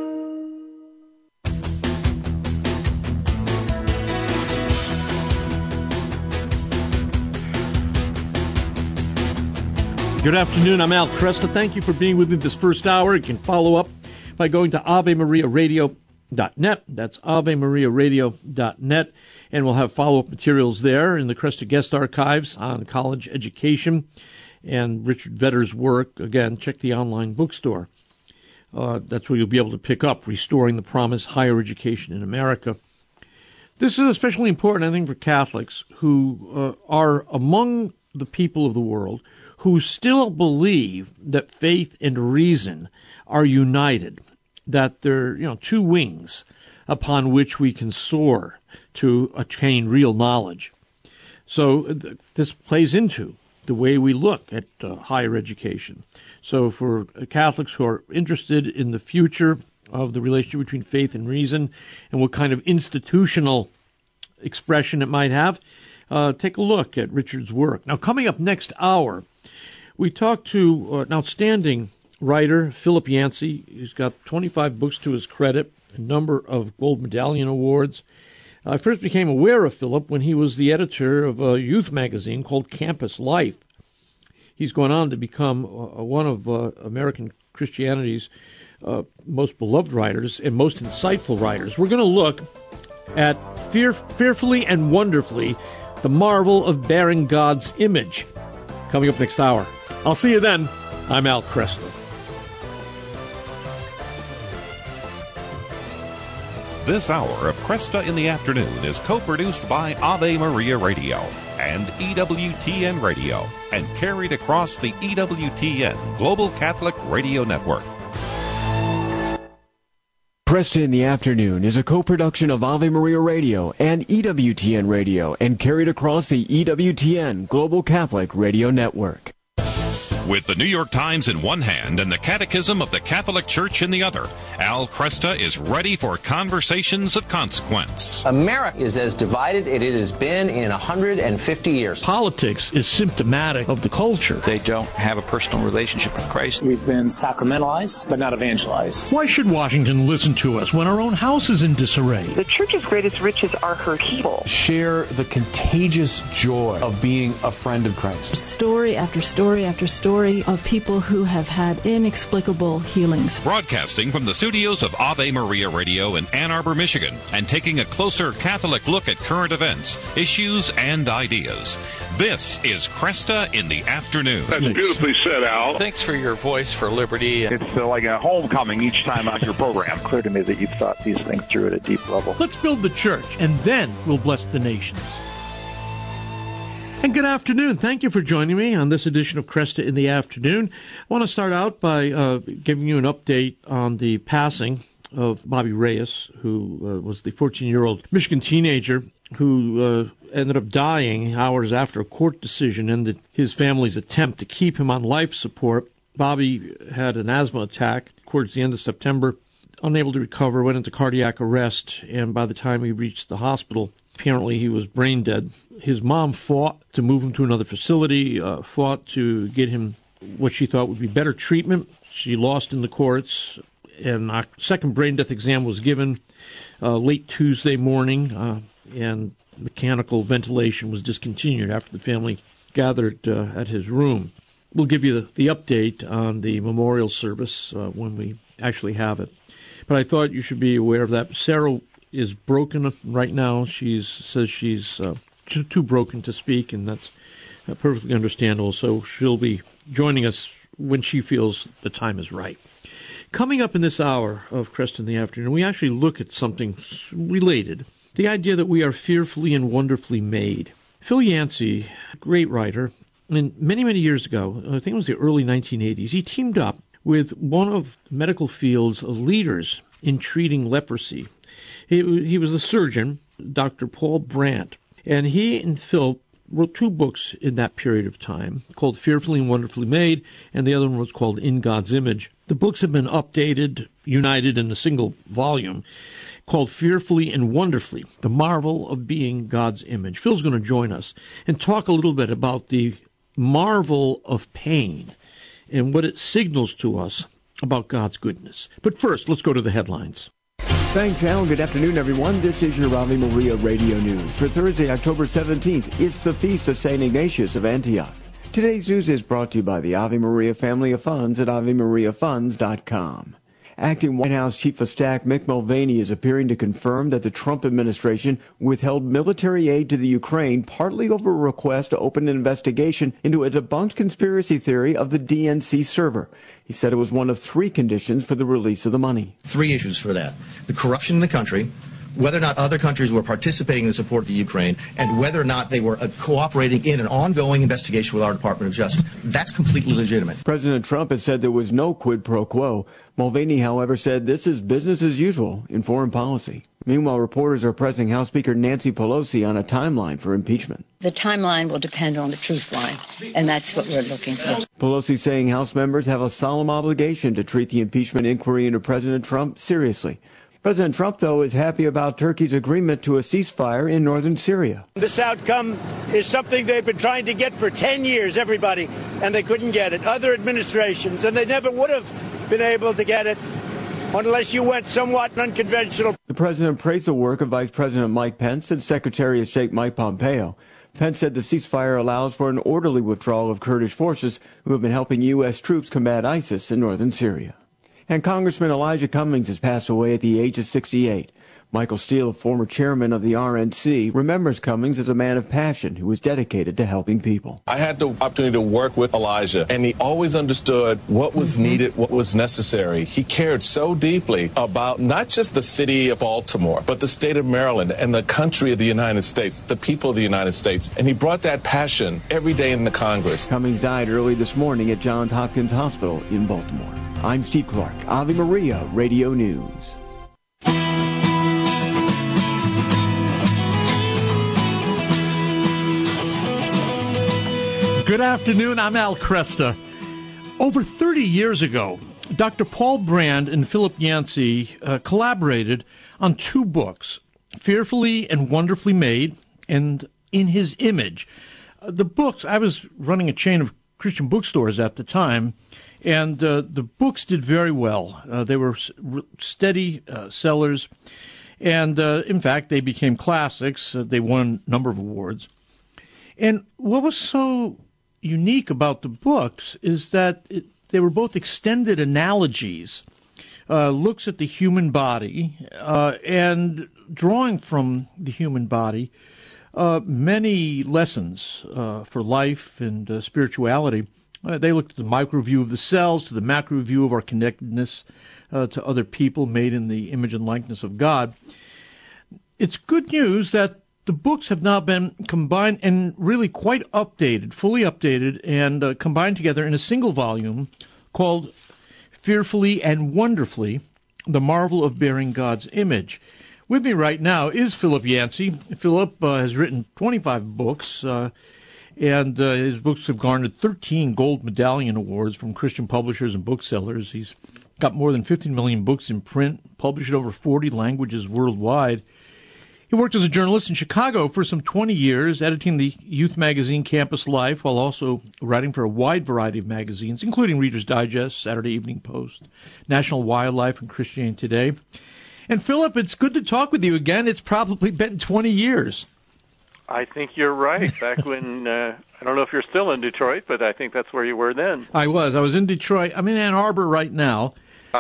Good afternoon. I'm Al Cresta. Thank you for being with me this first hour. You can follow up by going to AveMariaRadio.net. That's AveMariaRadio.net. And we'll have follow-up materials there in the Cresta Guest Archives on college education and Richard Vedder's work. Again, check the online bookstore. That's where you'll be able to pick up Restoring the Promise, Higher Education in America. This is especially important, I think, for Catholics who are among the people of the world who still believe that faith and reason are united, that they're, two wings upon which we can soar to attain real knowledge. So this plays into the way we look at higher education. So for Catholics who are interested in the future of the relationship between faith and reason and what kind of institutional expression it might have, take a look at Richard's work. Now, coming up next hour, we talked to an outstanding writer, Philip Yancey. He's got 25 books to his credit, a number of Gold Medallion awards. I first became aware of Philip when he was the editor of a youth magazine called Campus Life. He's gone on to become one of American Christianity's most beloved writers and most insightful writers. We're going to look at Fearfully and Wonderfully, the marvel of bearing God's image. Coming up next hour. I'll see you then. I'm Al Cresta. This hour of Cresta in the Afternoon is co-produced by Ave Maria Radio and EWTN Radio and carried across the EWTN Global Catholic Radio Network. Cresta in the Afternoon is a co-production of Ave Maria Radio and EWTN Radio and carried across the EWTN Global Catholic Radio Network. With the New York Times in one hand and the Catechism of the Catholic Church in the other, Al Cresta is ready for conversations of consequence. America is as divided as it has been in 150 years. Politics is symptomatic of the culture. They don't have a personal relationship with Christ. We've been sacramentalized, but not evangelized. Why should Washington listen to us when our own house is in disarray? The church's greatest riches are her people. Share the contagious joy of being a friend of Christ. Story after story after story of people who have had inexplicable healings. Broadcasting from the studios of Ave Maria Radio in Ann Arbor, Michigan, and taking a closer Catholic look at current events, issues, and ideas. This is Cresta in the Afternoon. That's beautifully said, Al. Thanks for your voice for liberty. It's like a homecoming each time on your program. Clear to me that you've thought these things through at a deep level. Let's build the church, and then we'll bless the nations. And good afternoon. Thank you for joining me on this edition of Cresta in the Afternoon. I want to start out by giving you an update on the passing of Bobby Reyes, who was the 14-year-old Michigan teenager who ended up dying hours after a court decision ended his family's attempt to keep him on life support. Bobby had an asthma attack towards the end of September, unable to recover, went into cardiac arrest, and by the time he reached the hospital, apparently he was brain dead. His mom fought to move him to another facility, fought to get him what she thought would be better treatment. She lost in the courts, and a second brain death exam was given late Tuesday morning, and mechanical ventilation was discontinued after the family gathered at his room. We'll give you the update on the memorial service when we actually have it. But I thought you should be aware of that. Sarah is broken right now. She says she's too broken to speak, and that's perfectly understandable. So she'll be joining us when she feels the time is right. Coming up in this hour of Cresta in the Afternoon, we actually look at something related. The idea that we are fearfully and wonderfully made. Phil Yancey, great writer, and many, many years ago, I think it was the early 1980s, he teamed up with one of the medical field's leaders in treating leprosy. He was a surgeon, Dr. Paul Brandt, and he and Phil wrote two books in that period of time, called Fearfully and Wonderfully Made, and the other one was called In God's Image. The books have been updated, united in a single volume, called Fearfully and Wonderfully, The Marvel of Being God's Image. Phil's going to join us and talk a little bit about the marvel of pain and what it signals to us about God's goodness. But first, let's go to the headlines. Thanks, Al. Good afternoon, everyone. This is your Ave Maria Radio News. For Thursday, October 17th, it's the Feast of St. Ignatius of Antioch. Today's news is brought to you by the Ave Maria Family of Funds at AveMariaFunds.com. Acting White House Chief of Staff Mick Mulvaney is appearing to confirm that the Trump administration withheld military aid to the Ukraine partly over a request to open an investigation into a debunked conspiracy theory of the DNC server. He said it was one of three conditions for the release of the money. Three issues for that: the corruption in the country, whether or not other countries were participating in the support of the Ukraine, and whether or not they were cooperating in an ongoing investigation with our Department of Justice. That's completely legitimate. President Trump has said there was no quid pro quo. Mulvaney, however, said this is business as usual in foreign policy. Meanwhile, reporters are pressing House Speaker Nancy Pelosi on a timeline for impeachment. The timeline will depend on the truth line, and that's what we're looking for. Pelosi saying House members have a solemn obligation to treat the impeachment inquiry into President Trump seriously. President Trump, though, is happy about Turkey's agreement to a ceasefire in northern Syria. This outcome is something they've been trying to get for 10 years, everybody, and they couldn't get it. Other administrations, and they never would have been able to get it unless you went somewhat unconventional. The president praised the work of Vice President Mike Pence and Secretary of State Mike Pompeo. Pence said the ceasefire allows for an orderly withdrawal of Kurdish forces who have been helping U.S. troops combat ISIS in northern Syria. And Congressman Elijah Cummings has passed away at the age of 68. Michael Steele, former chairman of the RNC, remembers Cummings as a man of passion who was dedicated to helping people. I had the opportunity to work with Elijah, and he always understood what was needed, what was necessary. He cared so deeply about not just the city of Baltimore, but the state of Maryland and the country of the United States, the people of the United States. And he brought that passion every day in the Congress. Cummings died early this morning at Johns Hopkins Hospital in Baltimore. I'm Steve Clark, Ave Maria Radio News. Good afternoon, I'm Al Cresta. Over 30 years ago, Dr. Paul Brand and Philip Yancey collaborated on two books, Fearfully and Wonderfully Made and In His Image. The books, I was running a chain of Christian bookstores at the time, and the books did very well. They were steady sellers, and in fact, they became classics. They won a number of awards. And what was so unique about the books is that they were both extended analogies, looks at the human body, and drawing from the human body many lessons for life and spirituality. They looked at the micro view of the cells, to the macro view of our connectedness to other people made in the image and likeness of God. It's good news that the books have now been combined and really quite updated, fully updated, and combined together in a single volume called Fearfully and Wonderfully, The Marvel of Bearing God's Image. With me right now is Philip Yancey. Philip has written 25 books, and his books have garnered 13 Gold Medallion Awards from Christian publishers and booksellers. He's got more than 15 million books in print, published in over 40 languages worldwide. He worked as a journalist in Chicago for some 20 years, editing the youth magazine Campus Life, while also writing for a wide variety of magazines, including Reader's Digest, Saturday Evening Post, National Wildlife, and Christianity Today. And Philip, it's good to talk with you again. It's probably been 20 years. I think you're right. Back when, I don't know if you're still in Detroit, but I think that's where you were then. I was. I was in Detroit. I'm in Ann Arbor right now.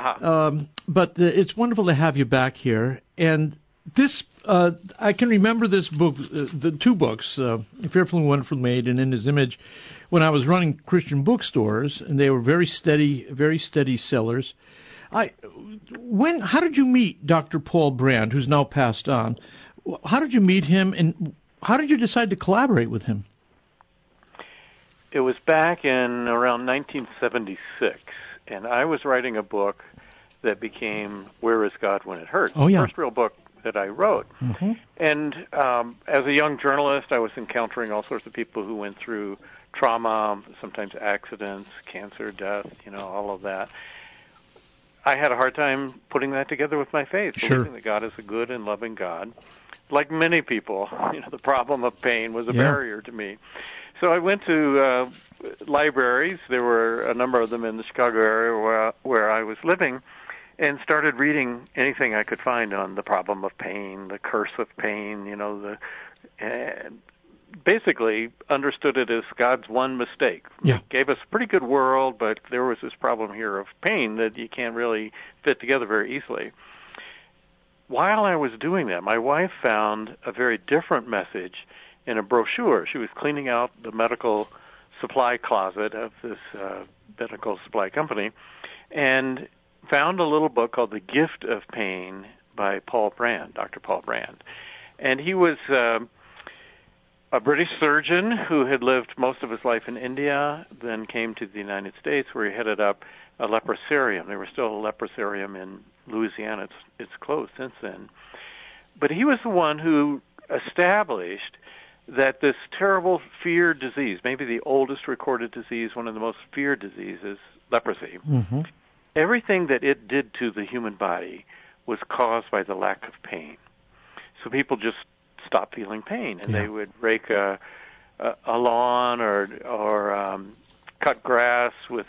But it's wonderful to have you back here. And this, I can remember this book, the two books, Fearfully and Wonderfully Made and In His Image, when I was running Christian bookstores, and they were very steady sellers. How did you meet Dr. Paul Brand, who's now passed on? How did you meet him, and how did you decide to collaborate with him? It was back in around 1976, and I was writing a book that became Where is God When It Hurts? Oh, yeah. The first real book that I wrote. Mm-hmm. And as a young journalist, I was encountering all sorts of people who went through trauma, sometimes accidents, cancer, death, all of that. I had a hard time putting that together with my faith, believing that God is a good and loving God. Like many people, the problem of pain was a barrier to me. So I went to libraries. There were a number of them in the Chicago area where I was living, and started reading anything I could find on the problem of pain, the curse of pain, basically understood it as God's one mistake. Yeah. Gave us a pretty good world, but there was this problem here of pain that you can't really fit together very easily. While I was doing that, my wife found a very different message in a brochure. She was cleaning out the medical supply closet of this medical supply company and found a little book called The Gift of Pain by Paul Brand, Dr. Paul Brand. And he was a British surgeon who had lived most of his life in India, then came to the United States where he headed up a leprosarium. There was still a leprosarium in Louisiana. It's closed since then. But he was the one who established that this terrible feared disease, maybe the oldest recorded disease, one of the most feared diseases, leprosy, everything that it did to the human body was caused by the lack of pain. So people just stopped feeling pain, and they would rake a lawn or cut grass with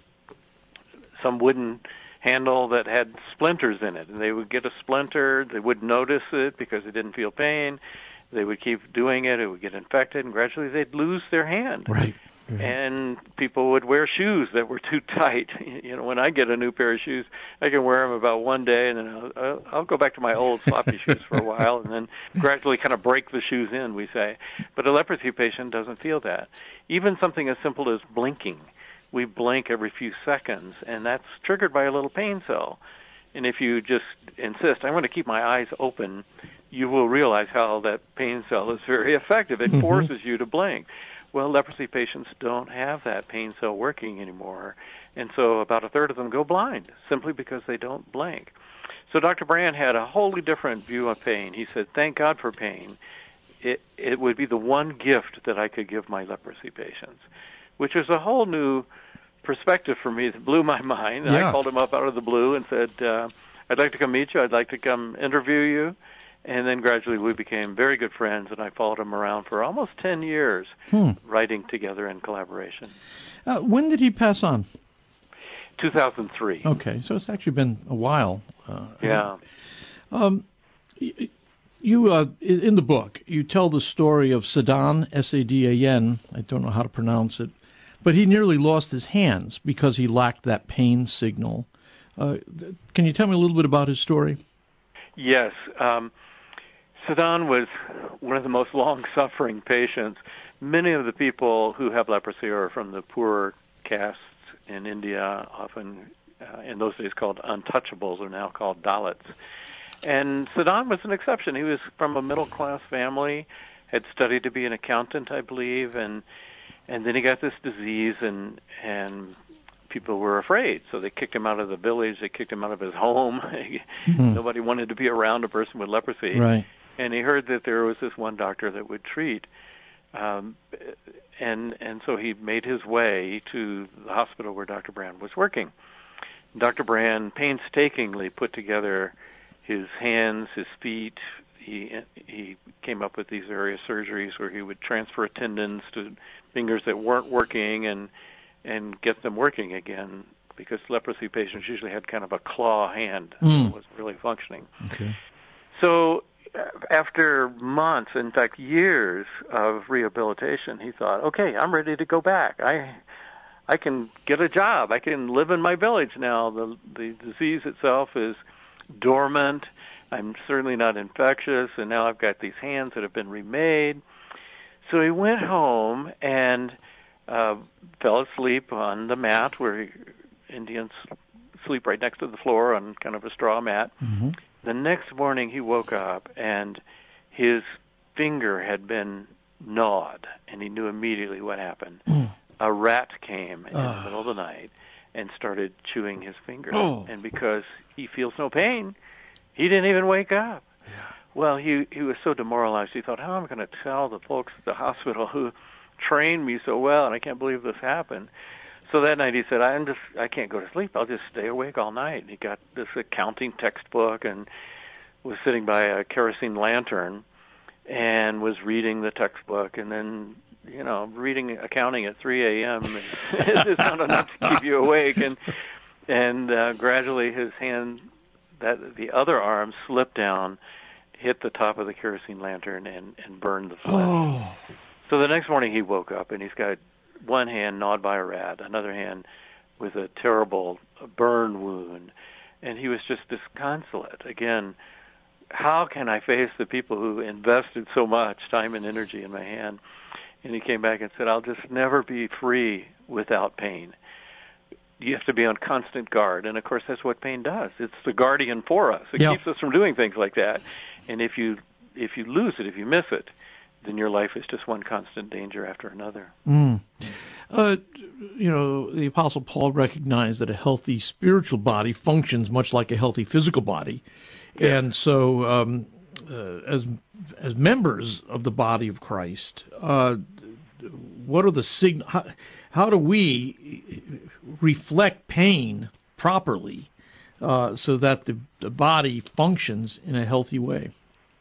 some wooden handle that had splinters in it, and they would get a splinter. They wouldn't notice it because they didn't feel pain. They would keep doing it. It would get infected, and gradually they'd lose their hand. Right. And people would wear shoes that were too tight. When I get a new pair of shoes, I can wear them about one day, and then I'll go back to my old sloppy shoes for a while, and then gradually kind of break the shoes in, we say. But a leprosy patient doesn't feel that. Even something as simple as blinking. We blink every few seconds, and that's triggered by a little pain cell. And if you just insist, I want to keep my eyes open, you will realize how that pain cell is very effective. It forces you to blink. Well, leprosy patients don't have that pain cell working anymore, and so about a third of them go blind simply because they don't blink. So Dr. Brand had a wholly different view of pain. He said, thank God for pain. It would be the one gift that I could give my leprosy patients, which was a whole new perspective for me that blew my mind. And I called him up out of the blue and said, I'd like to come meet you. I'd like to come interview you. And then gradually we became very good friends, and I followed him around for almost 10 years, writing together in collaboration. When did he pass on? 2003. Okay, so it's actually been a while. Yeah. You in the book, you tell the story of Sadan, S-A-D-A-N, I don't know how to pronounce it, but he nearly lost his hands because he lacked that pain signal. Can you tell me a little bit about his story? Yes. Sadan was one of the most long-suffering patients. Many of the people who have leprosy are from the poorer castes in India, often in those days called untouchables, are now called Dalits. And Sadan was an exception. He was from a middle-class family, had studied to be an accountant, I believe, and then he got this disease, and people were afraid, so they kicked him out of the village. They kicked him out of his home. Nobody wanted to be around a person with leprosy. Right. And he heard that there was this one doctor that would treat, and so he made his way to the hospital where Dr. Brand was working. Dr. Brand painstakingly put together his hands, his feet. He came up with these various surgeries where he would transfer tendons to fingers that weren't working and get them working again, because leprosy patients usually had kind of a claw hand that wasn't really functioning. Okay. So after months, in fact years of rehabilitation, he thought, okay, I'm ready to go back. I can get a job. I can live in my village now. The disease itself is dormant. I'm certainly not infectious, and now I've got these hands that have been remade. So he went home and fell asleep on the mat where Indians sleep right next to the floor on kind of a straw mat. The next morning he woke up and his finger had been gnawed, and he knew immediately what happened. A rat came in the middle of the night and started chewing his finger. And because he feels no pain, he didn't even wake up. Well, he was so demoralized. He thought, how am I going to tell the folks at the hospital who trained me so well, and I can't believe this happened. So that night he said, I can't go to sleep. I'll just stay awake all night. And he got this accounting textbook and was sitting by a kerosene lantern and was reading the textbook. And then, reading accounting at 3 a.m. is not enough to keep you awake. And gradually his hand, the other arm, slipped down, hit the top of the kerosene lantern, and burned the flesh. Oh. So the next morning he woke up, and he's got one hand gnawed by a rat, another hand with a terrible burn wound, and he was just disconsolate. Again, how can I face the people who invested so much time and energy in my hand? And he came back and said, I'll just never be free without pain. You have to be on constant guard, and of course that's what pain does. It's the guardian for us. It keeps us from doing things like that. And if you lose it, if you miss it, then your life is just one constant danger after another. The Apostle Paul recognized that a healthy spiritual body functions much like a healthy physical body. Yeah. And so as members of the body of Christ, what are the signals? How do we reflect pain properly so that the body functions in a healthy way?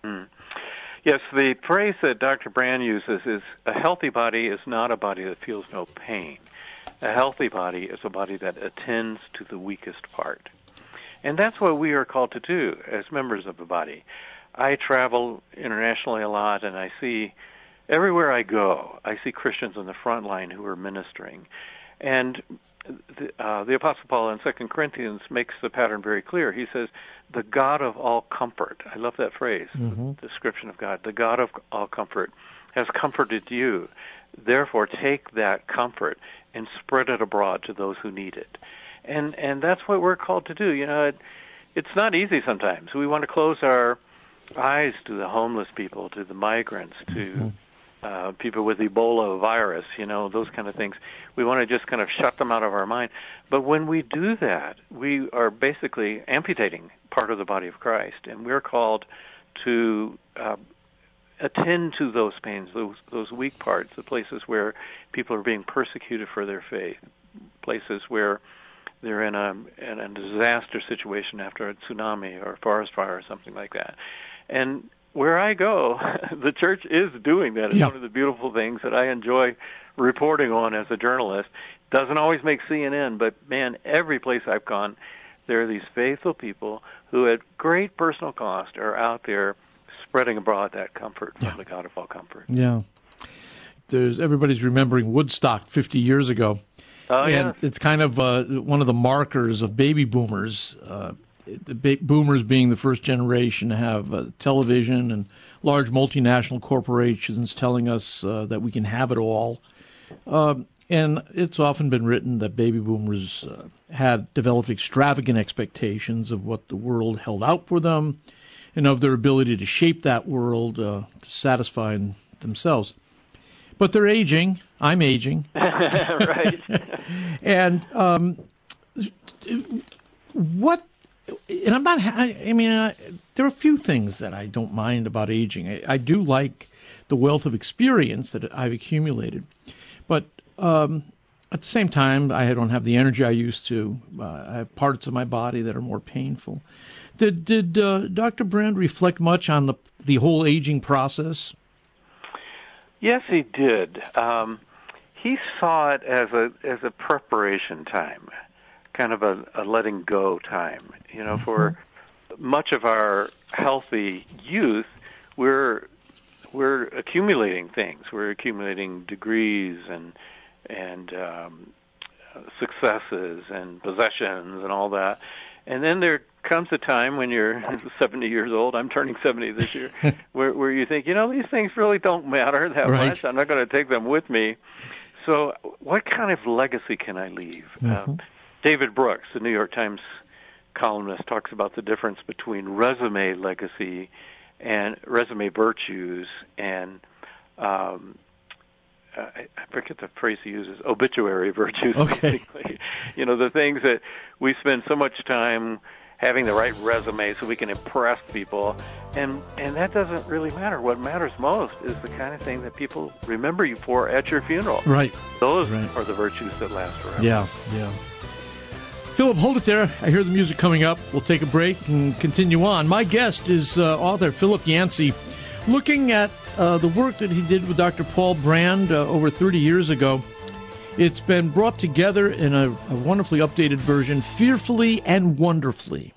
Yes, the phrase that Dr. Brand uses is a healthy body is not a body that feels no pain. A healthy body is a body that attends to the weakest part. And that's what we are called to do as members of the body. I travel internationally a lot, and I see everywhere I go, I see Christians on the front line who are ministering. And the Apostle Paul in 2 Corinthians makes the pattern very clear. He says, the God of all comfort, I love that phrase, the description of God, the God of all comfort has comforted you. Therefore, take that comfort and spread it abroad to those who need it. And that's what we're called to do. It's not easy sometimes. We want to close our eyes to the homeless people, to the migrants, to people with Ebola virus, those kind of things. We want to just kind of shut them out of our mind. But when we do that, we are basically amputating part of the body of Christ, and we're called to attend to those pains, those weak parts, the places where people are being persecuted for their faith, places where they're in a disaster situation after a tsunami or a forest fire or something like that. And where I go, the church is doing that. It's one of the beautiful things that I enjoy reporting on as a journalist. Doesn't always make CNN, but, man, every place I've gone, there are these faithful people who at great personal cost are out there spreading abroad that comfort from the God of all comfort. Yeah. Everybody's remembering Woodstock 50 years ago. Oh, and it's kind of one of the markers of baby boomers, boomers being the first generation to have television and large multinational corporations telling us that we can have it all. And it's often been written that baby boomers had developed extravagant expectations of what the world held out for them and of their ability to shape that world to satisfy themselves. But they're aging. I'm aging. Right. And and I'm not, there are a few things that I don't mind about aging. I do like the wealth of experience that I've accumulated. But at the same time, I don't have the energy I used to. I have parts of my body that are more painful. Did Dr. Brand reflect much on the whole aging process? Yes, he did. He saw it as a preparation time, kind of a letting go time. For much of our healthy youth, we're accumulating things. We're accumulating degrees and successes and possessions and all that. And then there comes a time when you're 70 years old, I'm turning 70 this year, where you think, these things really don't matter that much. I'm not going to take them with me. So what kind of legacy can I leave? David Brooks, the New York Times columnist, talks about the difference between resume legacy and resume virtues and I forget the phrase he uses, obituary virtues. Okay. The things that we spend so much time having the right resume so we can impress people. And that doesn't really matter. What matters most is the kind of thing that people remember you for at your funeral. Right. Those are the virtues that last forever. Yeah. Philip, hold it there. I hear the music coming up. We'll take a break and continue on. My guest is author Philip Yancey, looking at the work that he did with Dr. Paul Brand over 30 years ago. It's been brought together in a wonderfully updated version, Fearfully and Wonderfully.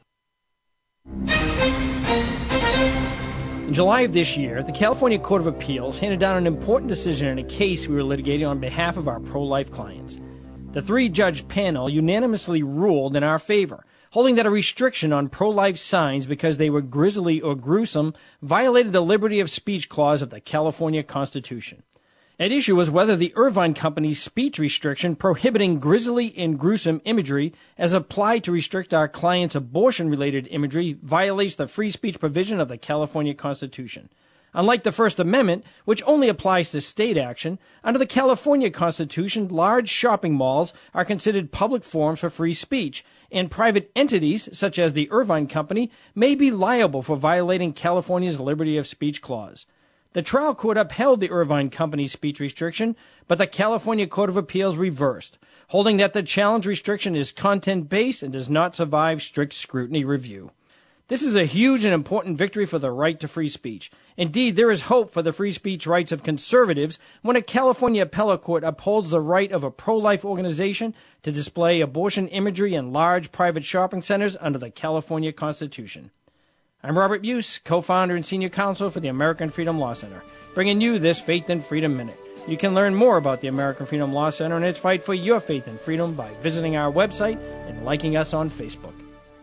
In July of this year, the California Court of Appeals handed down an important decision in a case we were litigating on behalf of our pro-life clients. The three-judge panel unanimously ruled in our favor, holding that a restriction on pro-life signs because they were grisly or gruesome violated the liberty of speech clause of the California Constitution. At issue was whether the Irvine Company's speech restriction prohibiting grisly and gruesome imagery as applied to restrict our clients' abortion-related imagery violates the free speech provision of the California Constitution. Unlike the First Amendment, which only applies to state action, under the California Constitution, large shopping malls are considered public forums for free speech, and private entities, such as the Irvine Company, may be liable for violating California's liberty of speech clause. The trial court upheld the Irvine Company's speech restriction, but the California Court of Appeals reversed, holding that the challenge restriction is content-based and does not survive strict scrutiny review. This is a huge and important victory for the right to free speech. Indeed, there is hope for the free speech rights of conservatives when a California appellate court upholds the right of a pro-life organization to display abortion imagery in large private shopping centers under the California Constitution. I'm Robert Buse, co-founder and senior counsel for the American Freedom Law Center, bringing you this Faith and Freedom Minute. You can learn more about the American Freedom Law Center and its fight for your faith and freedom by visiting our website and liking us on Facebook.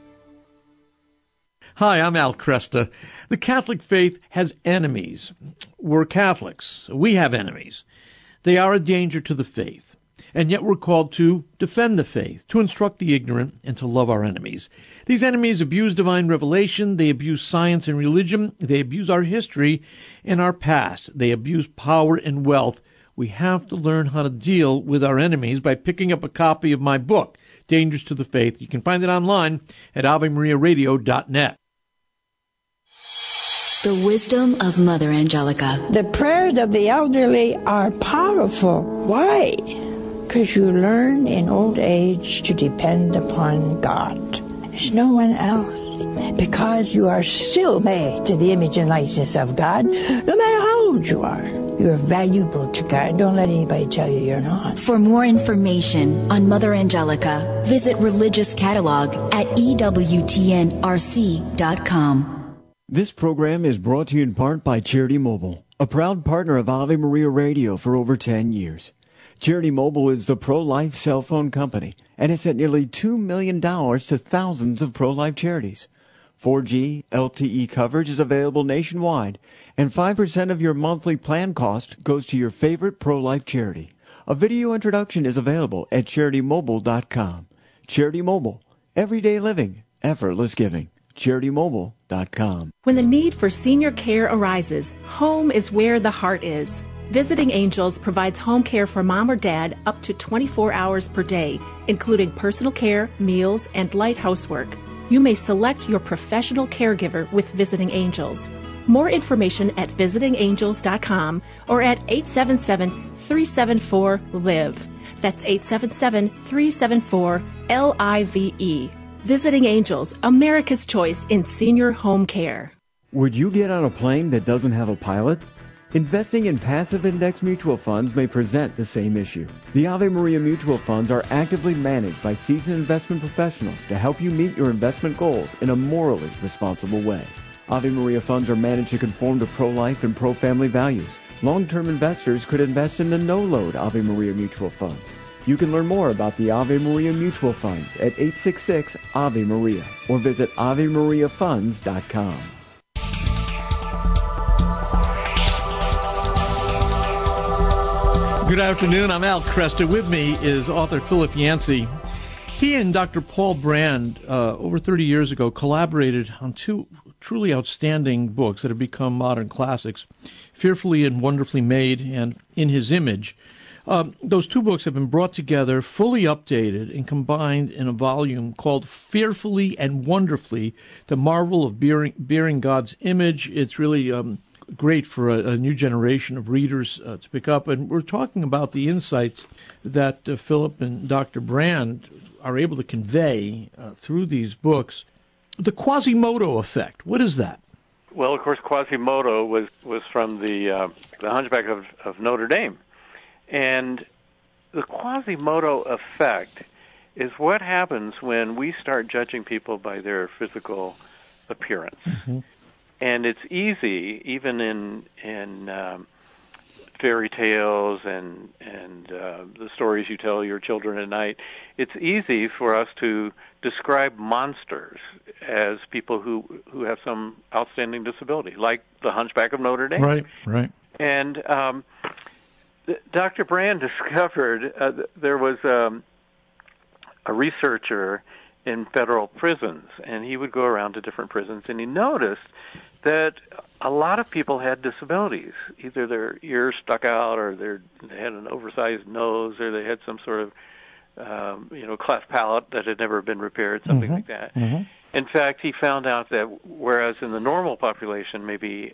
Hi, I'm Al Cresta. The Catholic faith has enemies. We're Catholics. We have enemies. They are a danger to the faith. And yet we're called to defend the faith, to instruct the ignorant, and to love our enemies. These enemies abuse divine revelation, they abuse science and religion, they abuse our history and our past, they abuse power and wealth. We have to learn how to deal with our enemies by picking up a copy of my book, Dangers to the Faith. You can find it online at AveMariaRadio.net. The wisdom of Mother Angelica. The prayers of the elderly are powerful. Why? Because you learn in old age to depend upon God. There's no one else. Because you are still made to the image and likeness of God, no matter how old you are. You're valuable to God. Don't let anybody tell you you're not. For more information on Mother Angelica, visit Religious Catalog at EWTNRC.com. This program is brought to you in part by Charity Mobile, a proud partner of Ave Maria Radio for over 10 years. Charity Mobile is the pro-life cell phone company, and it's sent nearly $2 million to thousands of pro-life charities. 4G LTE coverage is available nationwide, and 5% of your monthly plan cost goes to your favorite pro-life charity. A video introduction is available at CharityMobile.com. Charity Mobile, everyday living, effortless giving. CharityMobile.com. When the need for senior care arises, home is where the heart is. Visiting Angels provides home care for mom or dad up to 24 hours per day, including personal care, meals, and light housework. You may select your professional caregiver with Visiting Angels. More information at visitingangels.com or at 877-374-LIVE. That's 877-374-LIVE. Visiting Angels, America's choice in senior home care. Would you get on a plane that doesn't have a pilot? Investing in passive index mutual funds may present the same issue. The Ave Maria mutual funds are actively managed by seasoned investment professionals to help you meet your investment goals in a morally responsible way. Ave Maria funds are managed to conform to pro-life and pro-family values. Long-term investors could invest in the no-load Ave Maria mutual funds. You can learn more about the Ave Maria mutual funds at 866-AVE-MARIA or visit AveMariaFunds.com. Good afternoon. I'm Al Cresta. With me is author Philip Yancey. He and Dr. Paul Brand, over 30 years ago, collaborated on two truly outstanding books that have become modern classics, Fearfully and Wonderfully Made and In His Image. Those two books have been brought together, fully updated, and combined in a volume called Fearfully and Wonderfully, The Marvel of Bearing God's Image. It's really great for a new generation of readers to pick up. And we're talking about the insights that Philip and Dr. Brand are able to convey through these books. The Quasimodo effect, what is that? Well, of course, Quasimodo was from the Hunchback of Notre Dame. And the Quasimodo effect is what happens when we start judging people by their physical appearance. Mm-hmm. And it's easy, even in fairy tales and the stories you tell your children at night, it's easy for us to describe monsters as people who have some outstanding disability, like the Hunchback of Notre Dame. Right. And Dr. Brand discovered there was a researcher in federal prisons, and he would go around to different prisons, and he noticed that a lot of people had disabilities. Either their ears stuck out, or they had an oversized nose, or they had some sort of cleft palate that had never been repaired, something like that. Mm-hmm. In fact, he found out that whereas in the normal population, maybe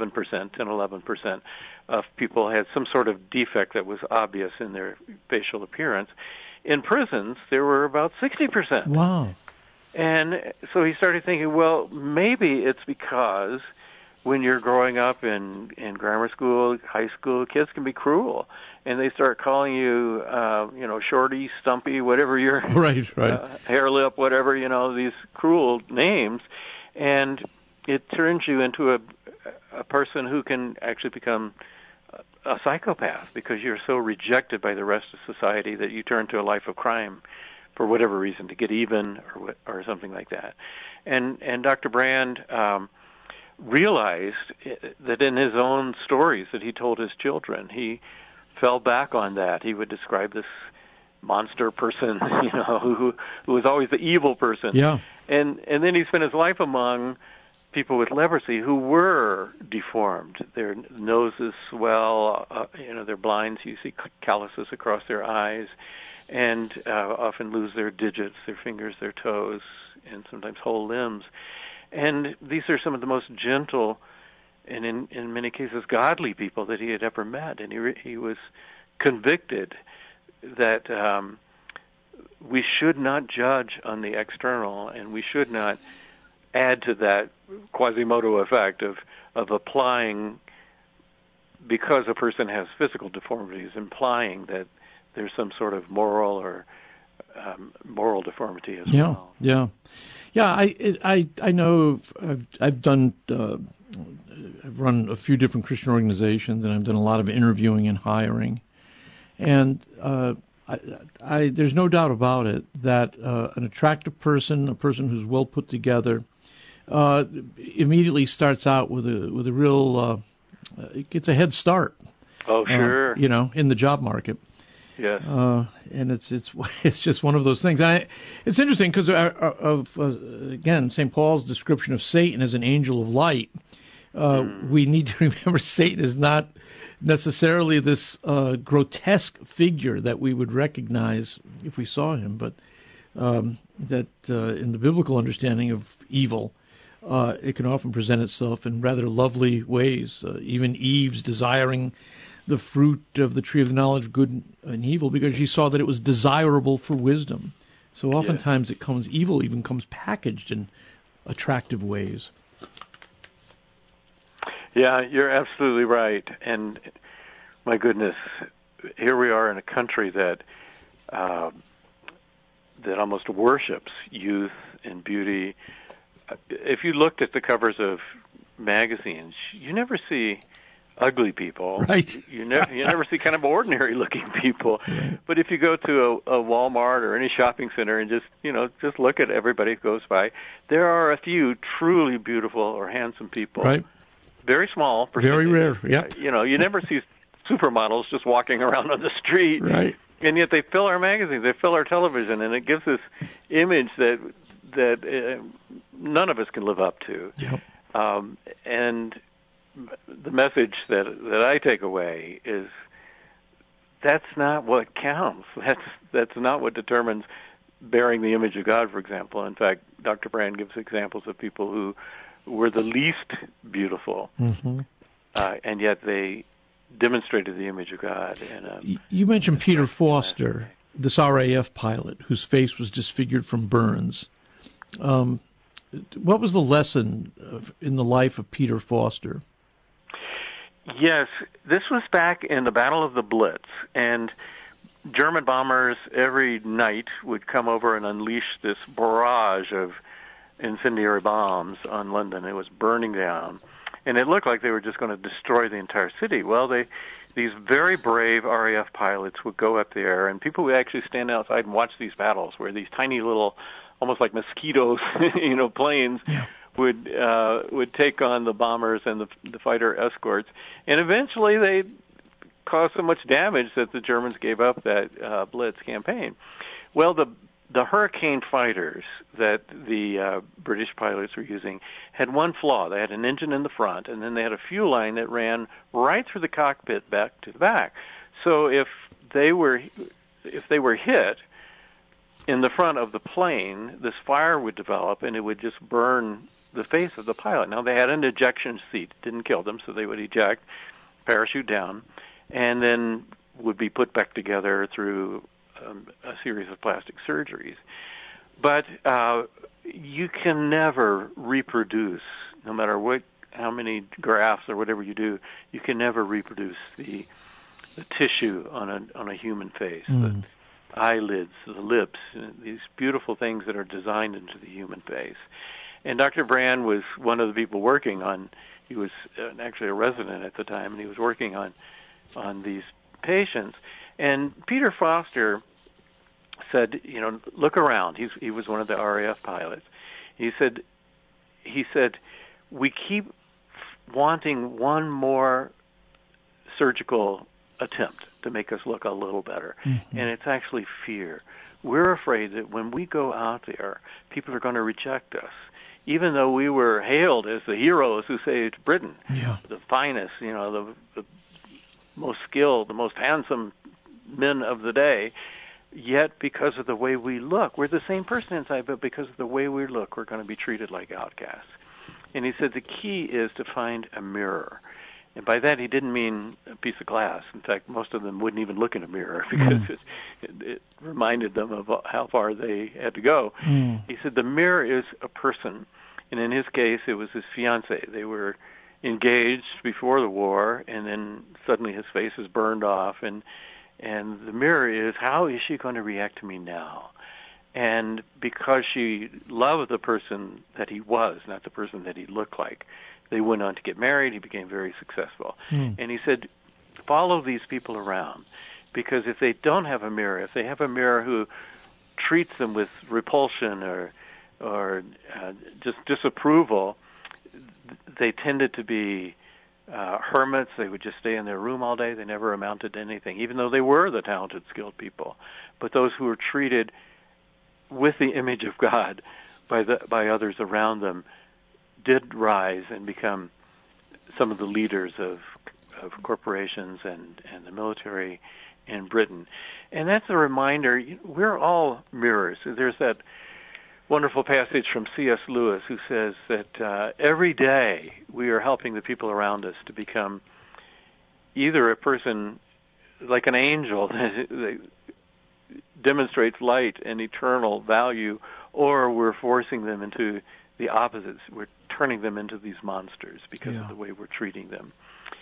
11% of people had some sort of defect that was obvious in their facial appearance, in prisons there were about 60%. Wow. And so he started thinking, well, maybe it's because when you're growing up in grammar school, high school, kids can be cruel, and they start calling you, shorty, stumpy, whatever your right, hair lip, whatever, these cruel names, and it turns you into a person who can actually become a psychopath because you're so rejected by the rest of society that you turn to a life of crime for whatever reason, to get even or something like that. And Dr. Brand realized that in his own stories that he told his children, he fell back on that. He would describe this monster person, who was always the evil person. Yeah. And then he spent his life among people with leprosy who were deformed. Their noses swell, they're blind, so you see calluses across their eyes, and often lose their digits, their fingers, their toes, and sometimes whole limbs. And these are some of the most gentle and in many cases godly people that he had ever met. And he was convicted that we should not judge on the external, and we should not add to that Quasimodo effect of applying, because a person has physical deformities, implying that there's some sort of moral or moral deformity as well. Yeah. I know I've run a few different Christian organizations, and I've done a lot of interviewing and hiring, and there's no doubt about it that an attractive person, a person who's well put together, immediately starts out with a real gets a head start. Oh, sure. In the job market. Yes. And it's just one of those things. It's interesting because again, St. Paul's description of Satan as an angel of light. We need to remember Satan is not necessarily this grotesque figure that we would recognize if we saw him, but that in the biblical understanding of evil, it can often present itself in rather lovely ways. Even Eve's desiring the fruit of the tree of the knowledge of good and evil because she saw that it was desirable for wisdom. So oftentimes evil even comes packaged in attractive ways. Yeah, you're absolutely right. And my goodness, here we are in a country that almost worships youth and beauty. If you looked at the covers of magazines, you never see ugly people. Right. You never see kind of ordinary looking people. Right. But if you go to a Walmart or any shopping center and just look at everybody who goes by, there are a few truly beautiful or handsome people. Right. Very small percentage. Very rare. Yep. You never see supermodels just walking around on the street. Right. And yet they fill our magazines, they fill our television, and it gives this image that none of us can live up to. Yep. And the message that I take away is that's not what counts. That's not what determines bearing the image of God, for example. In fact, Dr. Brand gives examples of people who were the least beautiful, and yet they demonstrated the image of God. You mentioned Peter Foster, this RAF pilot whose face was disfigured from burns. What was the lesson in the life of Peter Foster? Yes, this was back in the Battle of the Blitz, and German bombers every night would come over and unleash this barrage of incendiary bombs on London. It was burning down, and it looked like they were just going to destroy the entire city. Well, these very brave RAF pilots would go up there, and people would actually stand outside and watch these battles where these tiny little, almost like mosquitoes, planes would take on the bombers and the fighter escorts, and eventually they caused so much damage that the Germans gave up that Blitz campaign. Well, the Hurricane fighters that the British pilots were using had one flaw. They had an engine in the front, and then they had a fuel line that ran right through the cockpit back to the back. So if they were hit in the front of the plane, this fire would develop, and it would just burn the face of the pilot. Now, they had an ejection seat. It didn't kill them, so they would eject, parachute down, and then would be put back together through a series of plastic surgeries. But you can never reproduce, no matter how many grafts or whatever you do, you can never reproduce the tissue on a human face, the eyelids, the lips, these beautiful things that are designed into the human face. And Dr. Brand was one of the people working on, he was actually a resident at the time, and he was working on these patients. And Peter Foster said, look around. He was one of the RAF pilots. He said, we keep wanting one more surgical attempt to make us look a little better. And it's actually fear. We're afraid that when we go out there, people are going to reject us. Even though we were hailed as the heroes who saved Britain, the finest, the most skilled, the most handsome men of the day, yet because of the way we look, we're the same person inside, but because of the way we look, we're going to be treated like outcasts. And he said the key is to find a mirror. And by that, he didn't mean a piece of glass. In fact, most of them wouldn't even look in a mirror because it reminded them of how far they had to go. He said the mirror is a person. And in his case, it was his fiancée. They were engaged before the war, and then suddenly his face is burned off. And the mirror is, how is she going to react to me now? And because she loved the person that he was, not the person that he looked like, they went on to get married. He became very successful. And he said, follow these people around, because if they don't have a mirror, if they have a mirror who treats them with repulsion or just disapproval, they tended to be hermits. They would just stay in their room all day. They never amounted to anything, even though they were the talented, skilled people. But those who were treated with the image of God by others around them did rise and become some of the leaders of corporations and the military in Britain. And that's a reminder, we're all mirrors. There's that wonderful passage from C.S. Lewis who says that every day we are helping the people around us to become either a person like an angel that demonstrates light and eternal value, or we're forcing them into the opposites. We're turning them into these monsters because of the way we're treating them.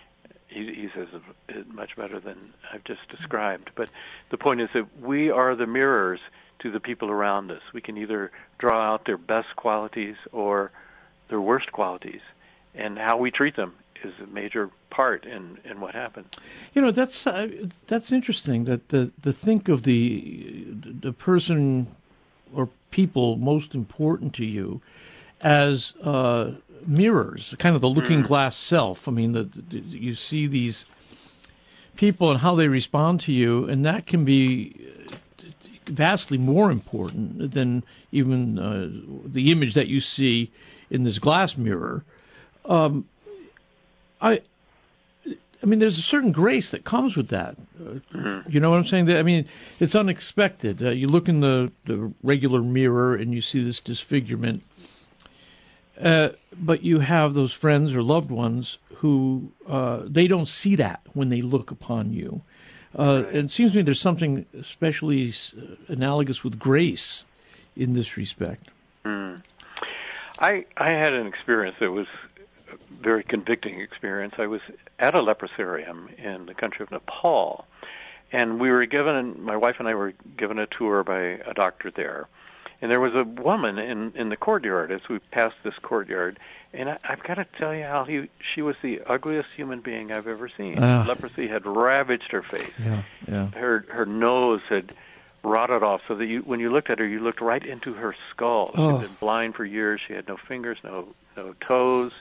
He says it much better than I've just described. But the point is that we are the mirrors to the people around us. We can either draw out their best qualities or their worst qualities, and how we treat them is a major part in what happens. That's interesting. That the think of the person or people most important to you as mirrors, kind of the looking glass self. I mean, you see these people and how they respond to you, and that can be vastly more important than even the image that you see in this glass mirror. there's a certain grace that comes with that. You know what I'm saying? I mean, it's unexpected. You look in the regular mirror and you see this disfigurement, but you have those friends or loved ones who they don't see that when they look upon you. And it seems to me there's something especially analogous with grace in this respect. I had an experience that was a very convicting experience. I was at a leprosarium in the country of Nepal, and my wife and I were given a tour by a doctor there. And there was a woman in the courtyard as we passed this courtyard, and I've got to tell you, Al, she was the ugliest human being I've ever seen. Leprosy had ravaged her face. Yeah. Her nose had rotted off, so that when you looked at her, you looked right into her skull. She'd been blind for years. She had no fingers, no toes.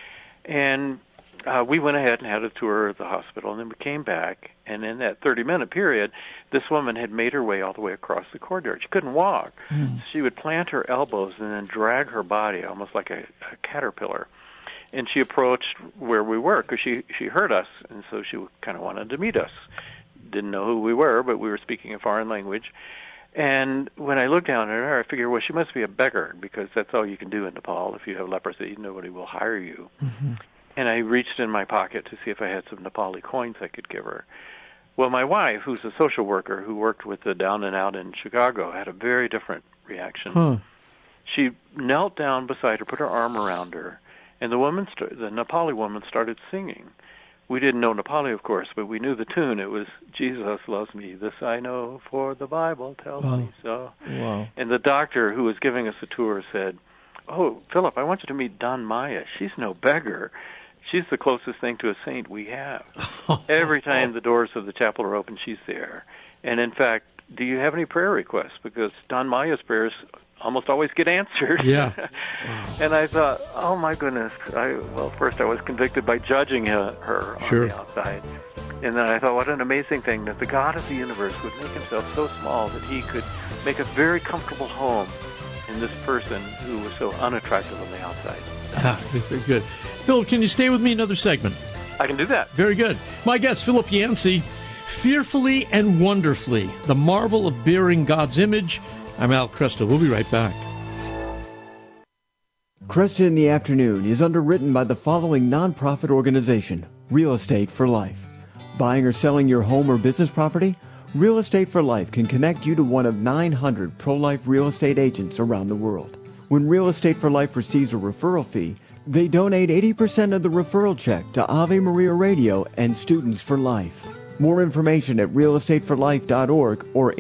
And we went ahead and had a tour of the hospital, and then we came back, and in that 30-minute period, this woman had made her way all the way across the courtyard. She couldn't walk. She would plant her elbows and then drag her body almost like a caterpillar. And she approached where we were because she heard us, and so she kind of wanted to meet us. Didn't know who we were, but we were speaking a foreign language. And when I looked down at her, I figured, well, she must be a beggar, because that's all you can do in Nepal. If you have leprosy, nobody will hire you. And I reached in my pocket to see if I had some Nepali coins I could give her. Well, my wife, who's a social worker who worked with the Down and Out in Chicago, had a very different reaction. She knelt down beside her, put her arm around her, and the Nepali woman started singing. We didn't know Nepali, of course, but we knew the tune. It was, Jesus loves me, this I know, for the Bible tells me so. Wow. And the doctor who was giving us a tour said, oh, Philip, I want you to meet Don Maya. She's no beggar. She's the closest thing to a saint we have. Every time the doors of the chapel are open, she's there. And in fact, do you have any prayer requests? Because Don Maya's prayers almost always get answered. Yeah. And I thought, oh my goodness. First I was convicted by judging her on the outside. And then I thought, what an amazing thing that the God of the universe would make himself so small that he could make a very comfortable home in this person who was so unattractive on the outside. Very good. Philip, can you stay with me another segment? I can do that. Very good. My guest, Philip Yancey, Fearfully and Wonderfully, the marvel of bearing God's image. I'm Al Kresta. We'll be right back. Kresta in the Afternoon is underwritten by the following nonprofit organization, Real Estate for Life. Buying or selling your home or business property? Real Estate for Life can connect you to one of 900 pro-life real estate agents around the world. When Real Estate for Life receives a referral fee, they donate 80% of the referral check to Ave Maria Radio and Students for Life. More information at realestateforlife.org or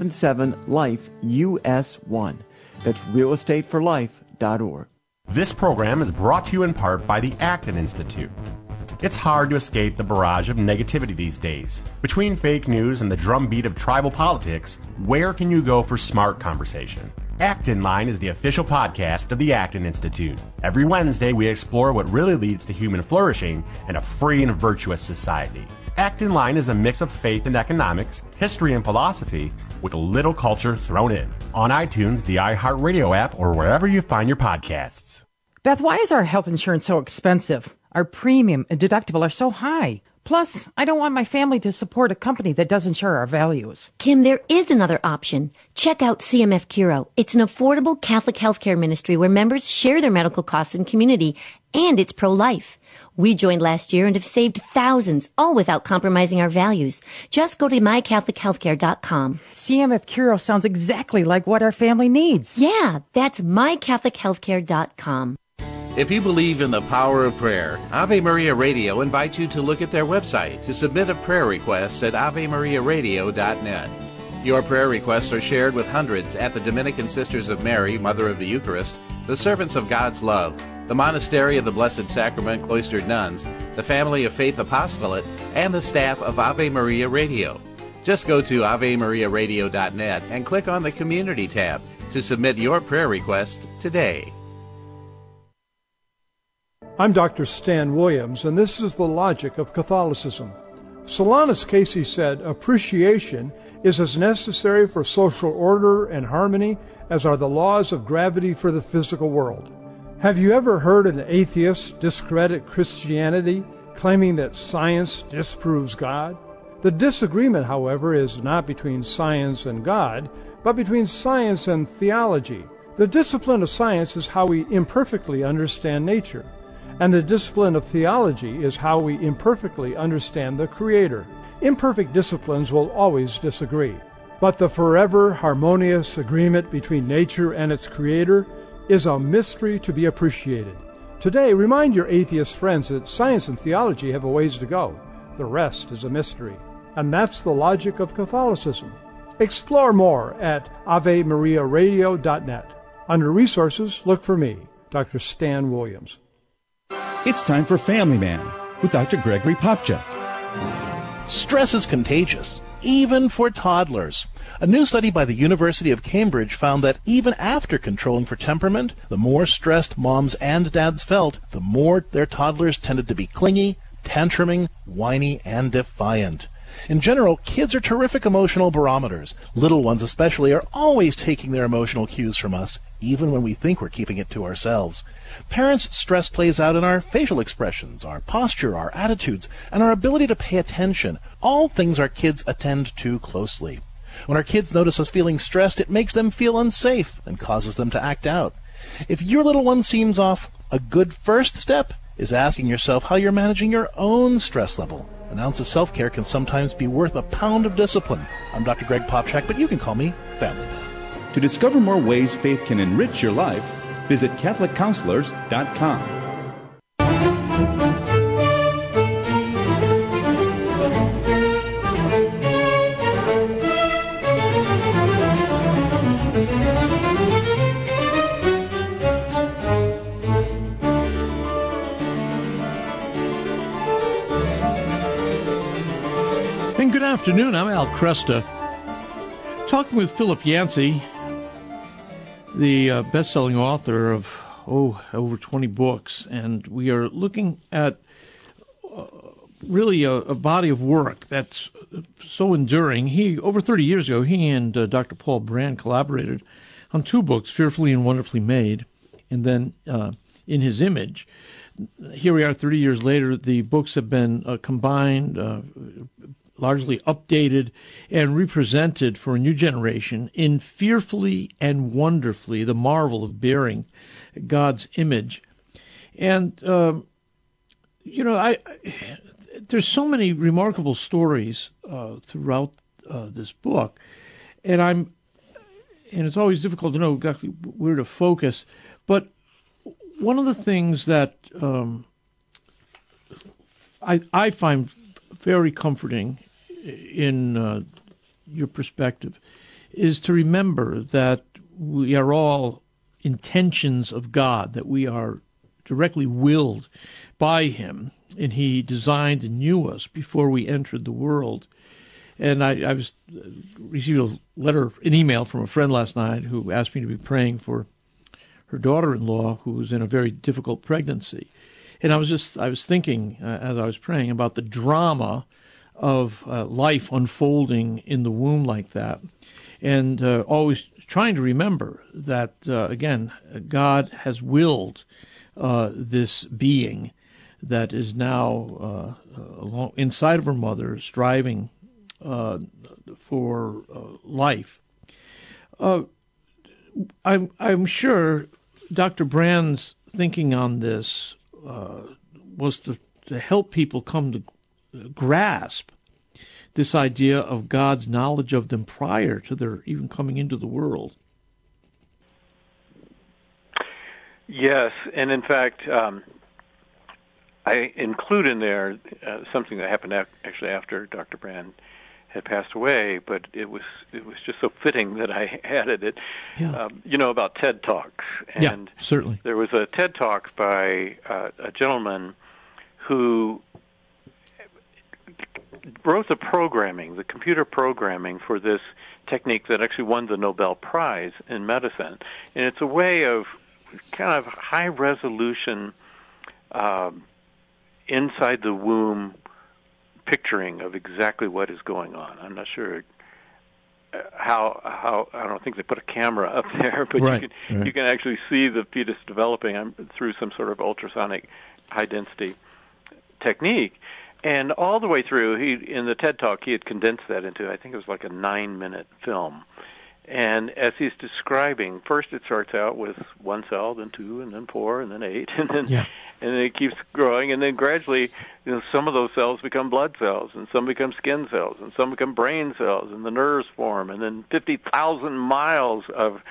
877-LIFE-US1. That's realestateforlife.org. This program is brought to you in part by the Acton Institute. It's hard to escape the barrage of negativity these days. Between fake news and the drumbeat of tribal politics, where can you go for smart conversation? Acton Line is the official podcast of the Acton Institute. Every Wednesday, we explore what really leads to human flourishing and a free and virtuous society. Acton Line is a mix of faith and economics, history and philosophy, with a little culture thrown in. On iTunes, the iHeartRadio app, or wherever you find your podcasts. Beth, why is our health insurance so expensive? Our premium and deductible are so high. Plus, I don't want my family to support a company that doesn't share our values. Kim, there is another option. Check out CMF Curo. It's an affordable Catholic healthcare ministry where members share their medical costs in community, and it's pro-life. We joined last year and have saved thousands, all without compromising our values. Just go to mycatholichealthcare.com. CMF Curo sounds exactly like what our family needs. Yeah, that's mycatholichealthcare.com. If you believe in the power of prayer, Ave Maria Radio invites you to look at their website to submit a prayer request at AveMariaRadio.net. Your prayer requests are shared with hundreds at the Dominican Sisters of Mary, Mother of the Eucharist, the Servants of God's Love, the Monastery of the Blessed Sacrament Cloistered Nuns, the Family of Faith Apostolate, and the staff of Ave Maria Radio. Just go to AveMariaRadio.net and click on the Community tab to submit your prayer request today. I'm Dr. Stan Williams, and this is The Logic of Catholicism. Solanus Casey said, appreciation is as necessary for social order and harmony as are the laws of gravity for the physical world. Have you ever heard an atheist discredit Christianity, claiming that science disproves God. The disagreement, however, is not between science and God, but between science and theology. The discipline of science is how we imperfectly understand nature, and the discipline of theology is how we imperfectly understand the Creator. Imperfect disciplines will always disagree, but the forever harmonious agreement between nature and its Creator is a mystery to be appreciated. Today, remind your atheist friends that science and theology have a ways to go. The rest is a mystery. And that's the logic of Catholicism. Explore more at AveMariaRadio.net. Under Resources, look for me, Dr. Stan Williams. It's time for Family Man with Dr. Gregory Popcak. Stress is contagious, even for toddlers. A new study by the University of Cambridge found that even after controlling for temperament, the more stressed moms and dads felt, the more their toddlers tended to be clingy, tantruming, whiny, and defiant. In general, kids are terrific emotional barometers. Little ones especially are always taking their emotional cues from us, even when we think we're keeping it to ourselves. Parents' stress plays out in our facial expressions, our posture, our attitudes, and our ability to pay attention, all things our kids attend to closely. When our kids notice us feeling stressed, it makes them feel unsafe and causes them to act out. If your little one seems off, a good first step is asking yourself how you're managing your own stress level. An ounce of self-care can sometimes be worth a pound of discipline. I'm Dr. Greg Popcak, but you can call me Family Man. To discover more ways faith can enrich your life, visit CatholicCounselors.com. Good afternoon, I'm Al Kresta, talking with Philip Yancey, the best-selling author of, over 20 books, and we are looking at really a body of work that's so enduring. Over 30 years ago, he and Dr. Paul Brand collaborated on 2 books, Fearfully and Wonderfully Made, and then In His Image. Here we are 30 years later. The books have been combined, largely updated and represented for a new generation in Fearfully and Wonderfully, the marvel of bearing God's image. And, there's so many remarkable stories throughout this book, and it's always difficult to know exactly where to focus, but one of the things that I find very comforting in your perspective is to remember that we are all intentions of God, that we are directly willed by Him, and He designed and knew us before we entered the world. And I received an email from a friend last night who asked me to be praying for her daughter-in-law who was in a very difficult pregnancy. And I was thinking as I was praying about the drama of life unfolding in the womb like that, and always trying to remember that, again, God has willed this being that is now inside of her mother, striving for life. I'm sure Dr. Brand's thinking on this was to help people come to grasp this idea of God's knowledge of them prior to their even coming into the world. Yes, and in fact, I include in there something that happened actually after Dr. Brand had passed away, but it was just so fitting that I added it. Yeah. About TED Talks. And yeah, certainly. There was a TED Talk by a gentleman who wrote the computer programming for this technique that actually won the Nobel Prize in medicine. And it's a way of kind of high-resolution inside the womb picturing of exactly what is going on. I'm not sure how I don't think they put a camera up there, but you can actually see the fetus developing through some sort of ultrasonic high-density technique. And all the way through, in the TED Talk, he had condensed that into, I think it was like a 9-minute film. And as he's describing, first it starts out with 1 cell, then 2, and then 4, and then 8, and then it keeps growing, and then gradually, some of those cells become blood cells, and some become skin cells, and some become brain cells, and the nerves form, and then 50,000 miles of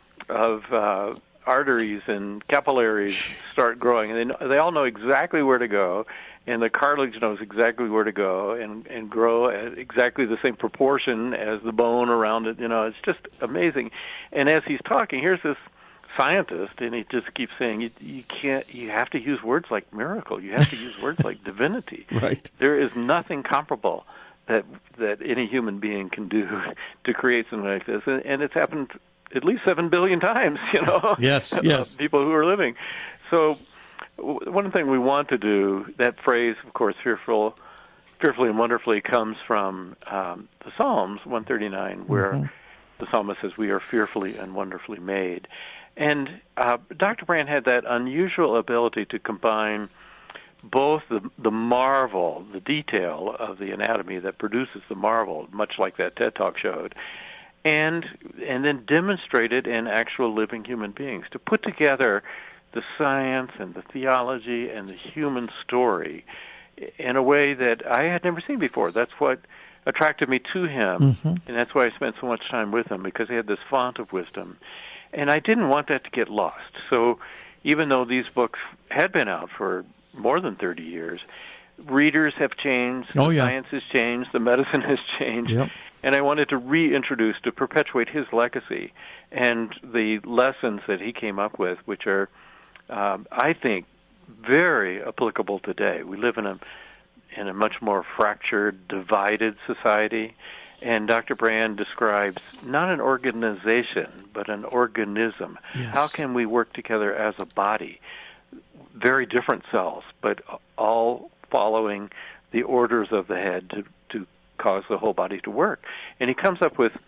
arteries and capillaries start growing, and they all know exactly where to go. And the cartilage knows exactly where to go and grow at exactly the same proportion as the bone around it. It's just amazing. And as he's talking, here's this scientist, and he just keeps saying, you have to use words like miracle. You have to use words like divinity. Right. There is nothing comparable that any human being can do to create something like this. And it's happened at least 7 billion times, Yes. People who are living. So one thing we want to do, that phrase, of course, fearfully and wonderfully, comes from the Psalms 139, where the psalmist says, we are fearfully and wonderfully made. And Dr. Brand had that unusual ability to combine both the marvel, the detail of the anatomy that produces the marvel, much like that TED Talk showed, and then demonstrate it in actual living human beings, to put together the science and the theology and the human story in a way that I had never seen before. That's what attracted me to him, and that's why I spent so much time with him, because he had this font of wisdom. And I didn't want that to get lost. So even though these books had been out for more than 30 years, readers have changed, science has changed, the medicine has changed, and I wanted to reintroduce, to perpetuate his legacy and the lessons that he came up with, which are, I think, very applicable today. We live in a much more fractured, divided society, and Dr. Brand describes not an organization, but an organism. Yes. How can we work together as a body? Very different cells, but all following the orders of the head to cause the whole body to work. And he comes up with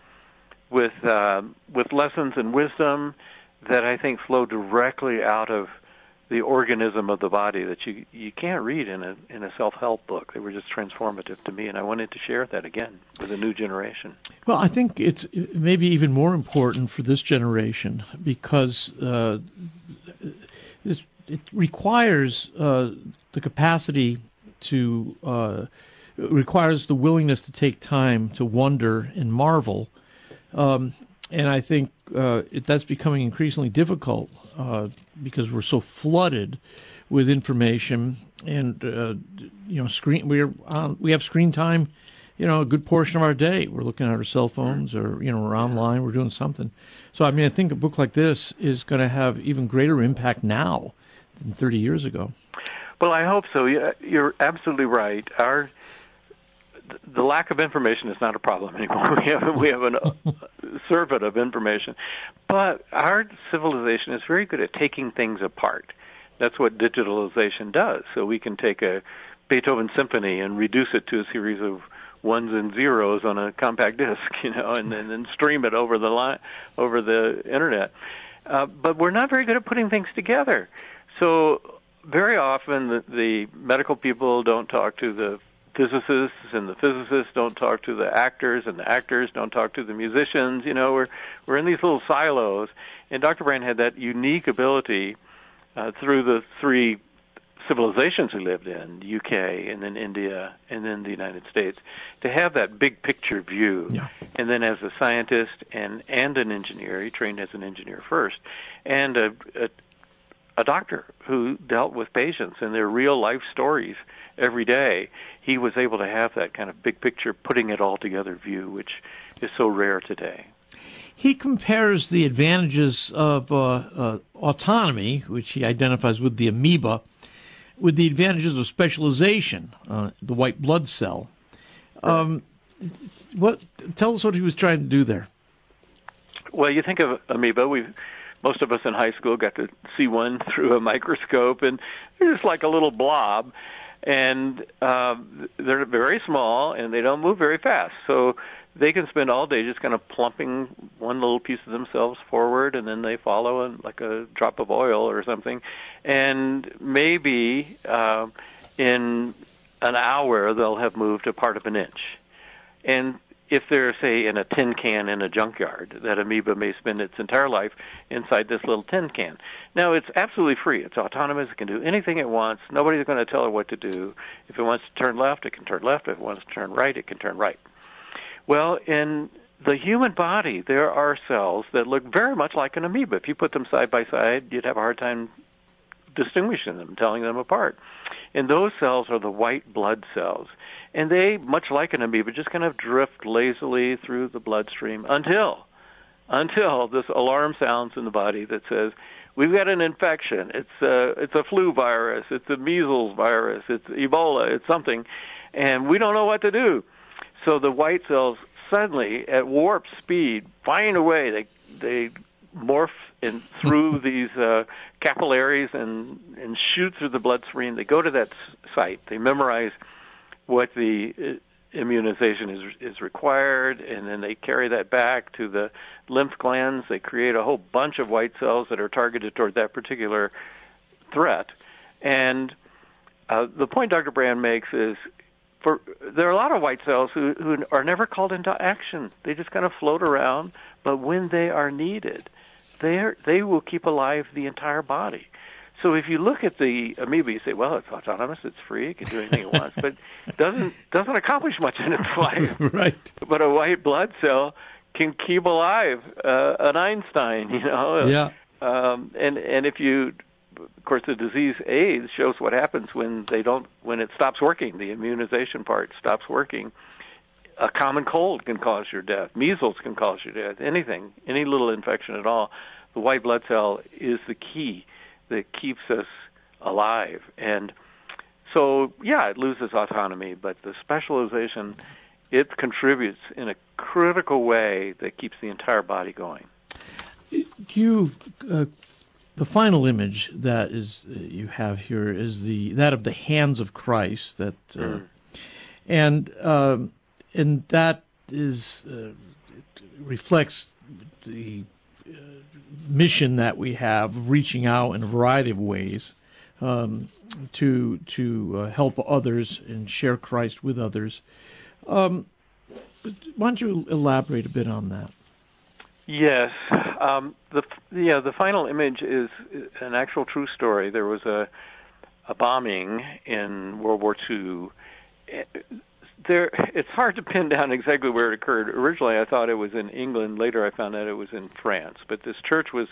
lessons and wisdom that I think flow directly out of the organism of the body that you can't read in a self-help book. They were just transformative to me, and I wanted to share that again with a new generation. Well, I think it's maybe even more important for this generation because it requires the capacity to requires the willingness to take time to wonder and marvel, and I think that's becoming increasingly difficult because we're so flooded with information, and we have screen time. A good portion of our day we're looking at our cell phones, or we're online, we're doing something. So I think a book like this is going to have even greater impact now than 30 years ago. Well, I hope so. You're absolutely right. The lack of information is not a problem anymore. We have a servant of information. But our civilization is very good at taking things apart. That's what digitalization does. So we can take a Beethoven symphony and reduce it to a series of ones and zeros on a compact disc, and then stream it over the internet. But we're not very good at putting things together. So very often the medical people don't talk to the physicists, and the physicists don't talk to the actors, and the actors don't talk to the musicians. We're in these little silos, and Dr. Brand had that unique ability through the three civilizations we lived in, the UK, and then India, and then the United States, to have that big picture view. Yeah. And then as a scientist and an engineer, he trained as an engineer first, and a doctor who dealt with patients and their real life stories every day, he was able to have that kind of big picture, putting it all together view, which is so rare today. He compares the advantages of autonomy, which he identifies with the amoeba, with the advantages of specialization, the white blood cell. Tell us what he was trying to do there. Well, you think of amoeba, most of us in high school got to see one through a microscope, and they're just like a little blob, and they're very small, and they don't move very fast. So they can spend all day just kind of plumping one little piece of themselves forward, and then they follow like a drop of oil or something. And maybe in an hour they'll have moved a part of an inch. And if they're, say, in a tin can in a junkyard, that amoeba may spend its entire life inside this little tin can. Now, it's absolutely free. It's autonomous. It can do anything it wants. Nobody's going to tell it what to do. If it wants to turn left, it can turn left. If it wants to turn right, it can turn right. Well, in the human body, there are cells that look very much like an amoeba. If you put them side by side, you'd have a hard time distinguishing them, telling them apart. And those cells are the white blood cells. And they, much like an amoeba, just kind of drift lazily through the bloodstream until this alarm sounds in the body that says, we've got an infection. It's a flu virus. It's a measles virus. It's Ebola. It's something. And we don't know what to do. So the white cells suddenly, at warp speed, find a way. They morph through these capillaries and shoot through the bloodstream. They go to that site. They memorize what the immunization is required, and then they carry that back to the lymph glands. They create a whole bunch of white cells that are targeted toward that particular threat. And the point Dr. Brand makes is there are a lot of white cells who are never called into action. They just kind of float around, but when they are needed, they will keep alive the entire body. So if you look at the amoeba, you say, well, it's autonomous, it's free, it can do anything it wants, but doesn't accomplish much in its life. Right. But a white blood cell can keep alive an Einstein, you know. Yeah. And if you, of course, the disease AIDS shows what happens when it stops working. The immunization part stops working. A common cold can cause your death. Measles can cause your death. Anything, any little infection at all. The white blood cell is the key that keeps us alive. And so, yeah, it loses autonomy, but the specialization, it contributes in a critical way that keeps the entire body going. The final image that you have here is that of the hands of Christ. And that is reflects the mission that we have, reaching out in a variety of ways to help others and share Christ with others. Why don't you elaborate a bit on that? Yes, the final image is an actual true story. There was a bombing in World War II. It's hard to pin down exactly where it occurred. Originally, I thought it was in England. Later, I found out it was in France. But the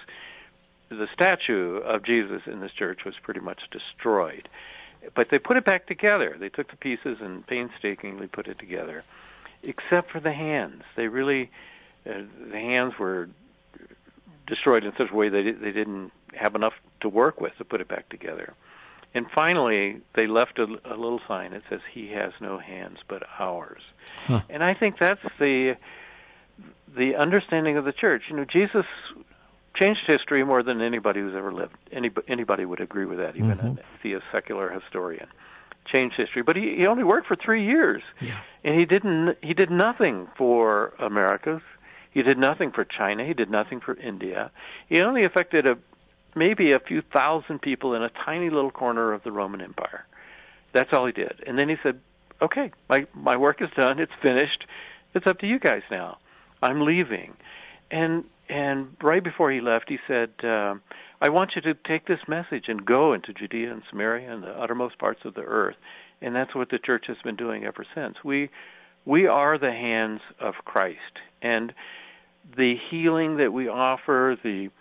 statue of Jesus in this church was pretty much destroyed. But they put it back together. They took the pieces and painstakingly put it together, except for the hands. They really, the hands were destroyed in such a way they didn't have enough to work with to put it back together. And finally, they left a little sign that says, "He has no hands but ours." Huh. And I think that's the understanding of the church. You know, Jesus changed history more than anybody who's ever lived. Anybody would agree with that, even an atheist secular historian. Changed history, but he only worked for 3 years, and he did nothing for Americas. He did nothing for China. He did nothing for India. He only affected maybe a few thousand people in a tiny little corner of the Roman Empire. That's all he did. And then he said, okay, my work is done. It's finished. It's up to you guys now. I'm leaving. And right before he left, he said, I want you to take this message and go into Judea and Samaria and the uttermost parts of the earth. And that's what the church has been doing ever since. We are the hands of Christ. And the healing that we offer, the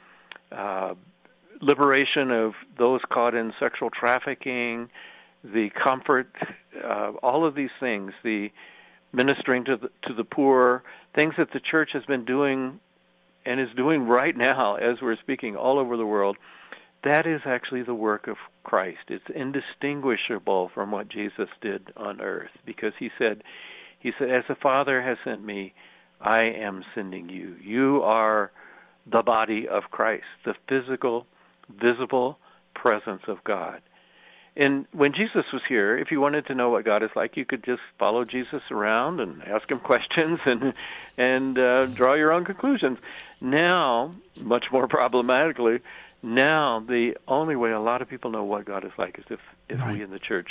liberation of those caught in sexual trafficking, the comfort, all of these things, the ministering to the poor, things that the church has been doing and is doing right now as we're speaking all over the world, that is actually the work of Christ. It's indistinguishable from what Jesus did on earth, because he said, as the Father has sent me, I am sending you. You are the body of Christ, the physical, visible presence of God. And when Jesus was here, if you wanted to know what God is like, you could just follow Jesus around and ask him questions and draw your own conclusions. Now, much more problematically, now the only way a lot of people know what God is like is if we in the church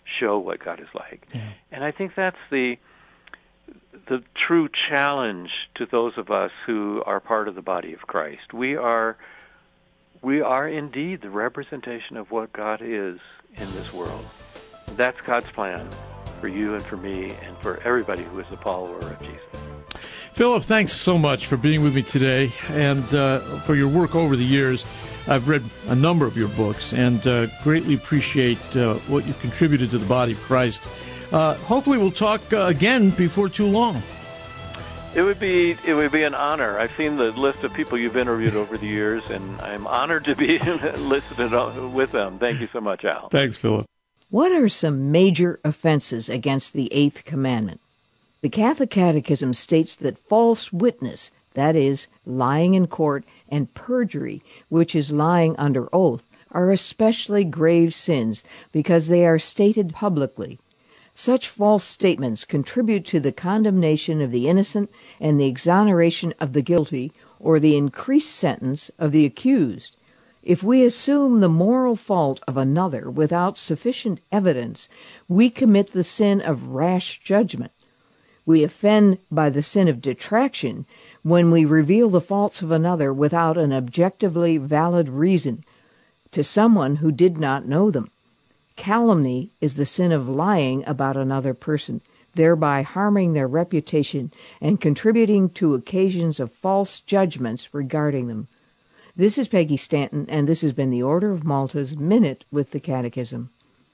show what God is like. Yeah. And I think that's the true challenge to those of us who are part of the body of Christ. We are indeed the representation of what God is in this world. That's God's plan for you and for me and for everybody who is a follower of Jesus. Philip, thanks so much for being with me today and for your work over the years. I've read a number of your books and greatly appreciate what you've contributed to the body of Christ. Hopefully we'll talk again before too long. It would be an honor. I've seen the list of people you've interviewed over the years, and I'm honored to be listed with them. Thank you so much, Al. Thanks, Philip. What are some major offenses against the Eighth Commandment? The Catholic Catechism states that false witness, that is, lying in court, and perjury, which is lying under oath, are especially grave sins because they are stated publicly. Such false statements contribute to the condemnation of the innocent and the exoneration of the guilty, or the increased sentence of the accused. If we assume the moral fault of another without sufficient evidence, we commit the sin of rash judgment. We offend by the sin of detraction when we reveal the faults of another without an objectively valid reason to someone who did not know them. Calumny is the sin of lying about another person, thereby harming their reputation and contributing to occasions of false judgments regarding them. This is Peggy Stanton, and this has been the Order of Malta's Minute with the Catechism.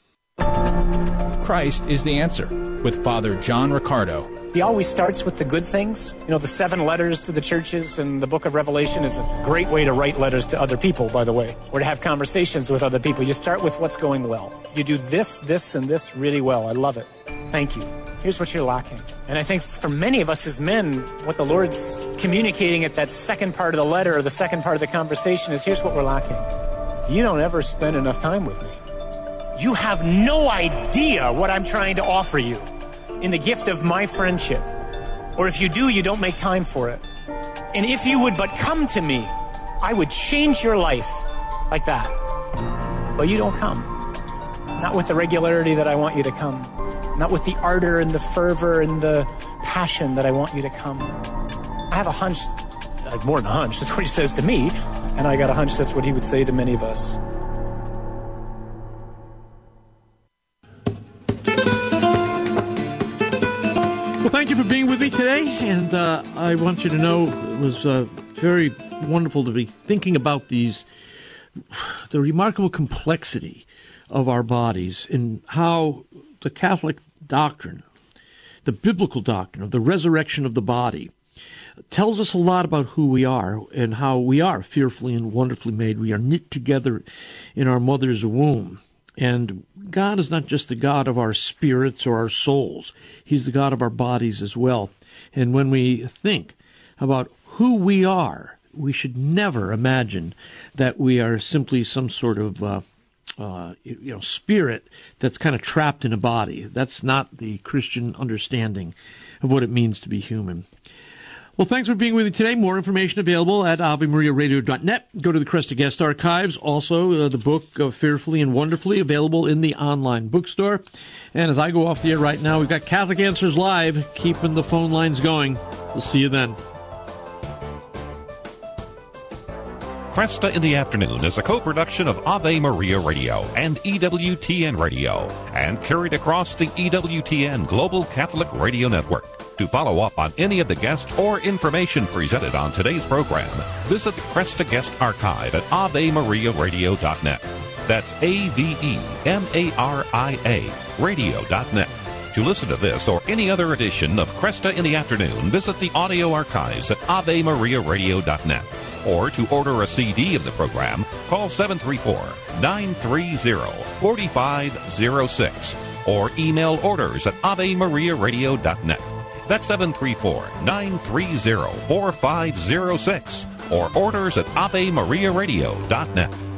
Christ is the Answer, with Father John Riccardo. He always starts with the good things. You know, the 7 letters to the churches and the book of Revelation is a great way to write letters to other people, by the way, or to have conversations with other people. You start with what's going well. You do this, this, and this really well. I love it. Thank you. Here's what you're lacking. And I think for many of us as men, what the Lord's communicating at that second part of the letter or the second part of the conversation is, here's what we're lacking. You don't ever spend enough time with me. You have no idea what I'm trying to offer you in the gift of my friendship. Or if you do, you don't make time for it. And if you would but come to me, I would change your life like that. But you don't come. Not with the regularity that I want you to come. Not with the ardor and the fervor and the passion that I want you to come. I have a hunch, I have more than a hunch, that's what he says to me, and I got a hunch that's what he would say to many of us. Well, thank you for being with me today, and I want you to know it was very wonderful to be thinking about the remarkable complexity of our bodies and how the Catholic doctrine, the biblical doctrine of the resurrection of the body, tells us a lot about who we are and how we are fearfully and wonderfully made. We are knit together in our mother's womb. And God is not just the God of our spirits or our souls. He's the God of our bodies as well. And when we think about who we are, we should never imagine that we are simply some sort of spirit that's kind of trapped in a body. That's not the Christian understanding of what it means to be human. Well, thanks for being with me today. More information available at AveMariaRadio.net. Go to the Cresta Guest Archives. Also, the book Fearfully and Wonderfully available in the online bookstore. And as I go off the air right now, we've got Catholic Answers Live, keeping the phone lines going. We'll see you then. Cresta in the Afternoon is a co-production of Ave Maria Radio and EWTN Radio and carried across the EWTN Global Catholic Radio Network. To follow up on any of the guests or information presented on today's program, visit the Cresta Guest Archive at AveMariaRadio.net. That's AVEMARIA Radio.net. To listen to this or any other edition of Cresta in the Afternoon, visit the audio archives at AveMariaRadio.net. Or to order a CD of the program, call 734-930-4506 or email orders at AveMariaRadio.net. That's 734-930-4506 or orders at AveMariaRadio.net.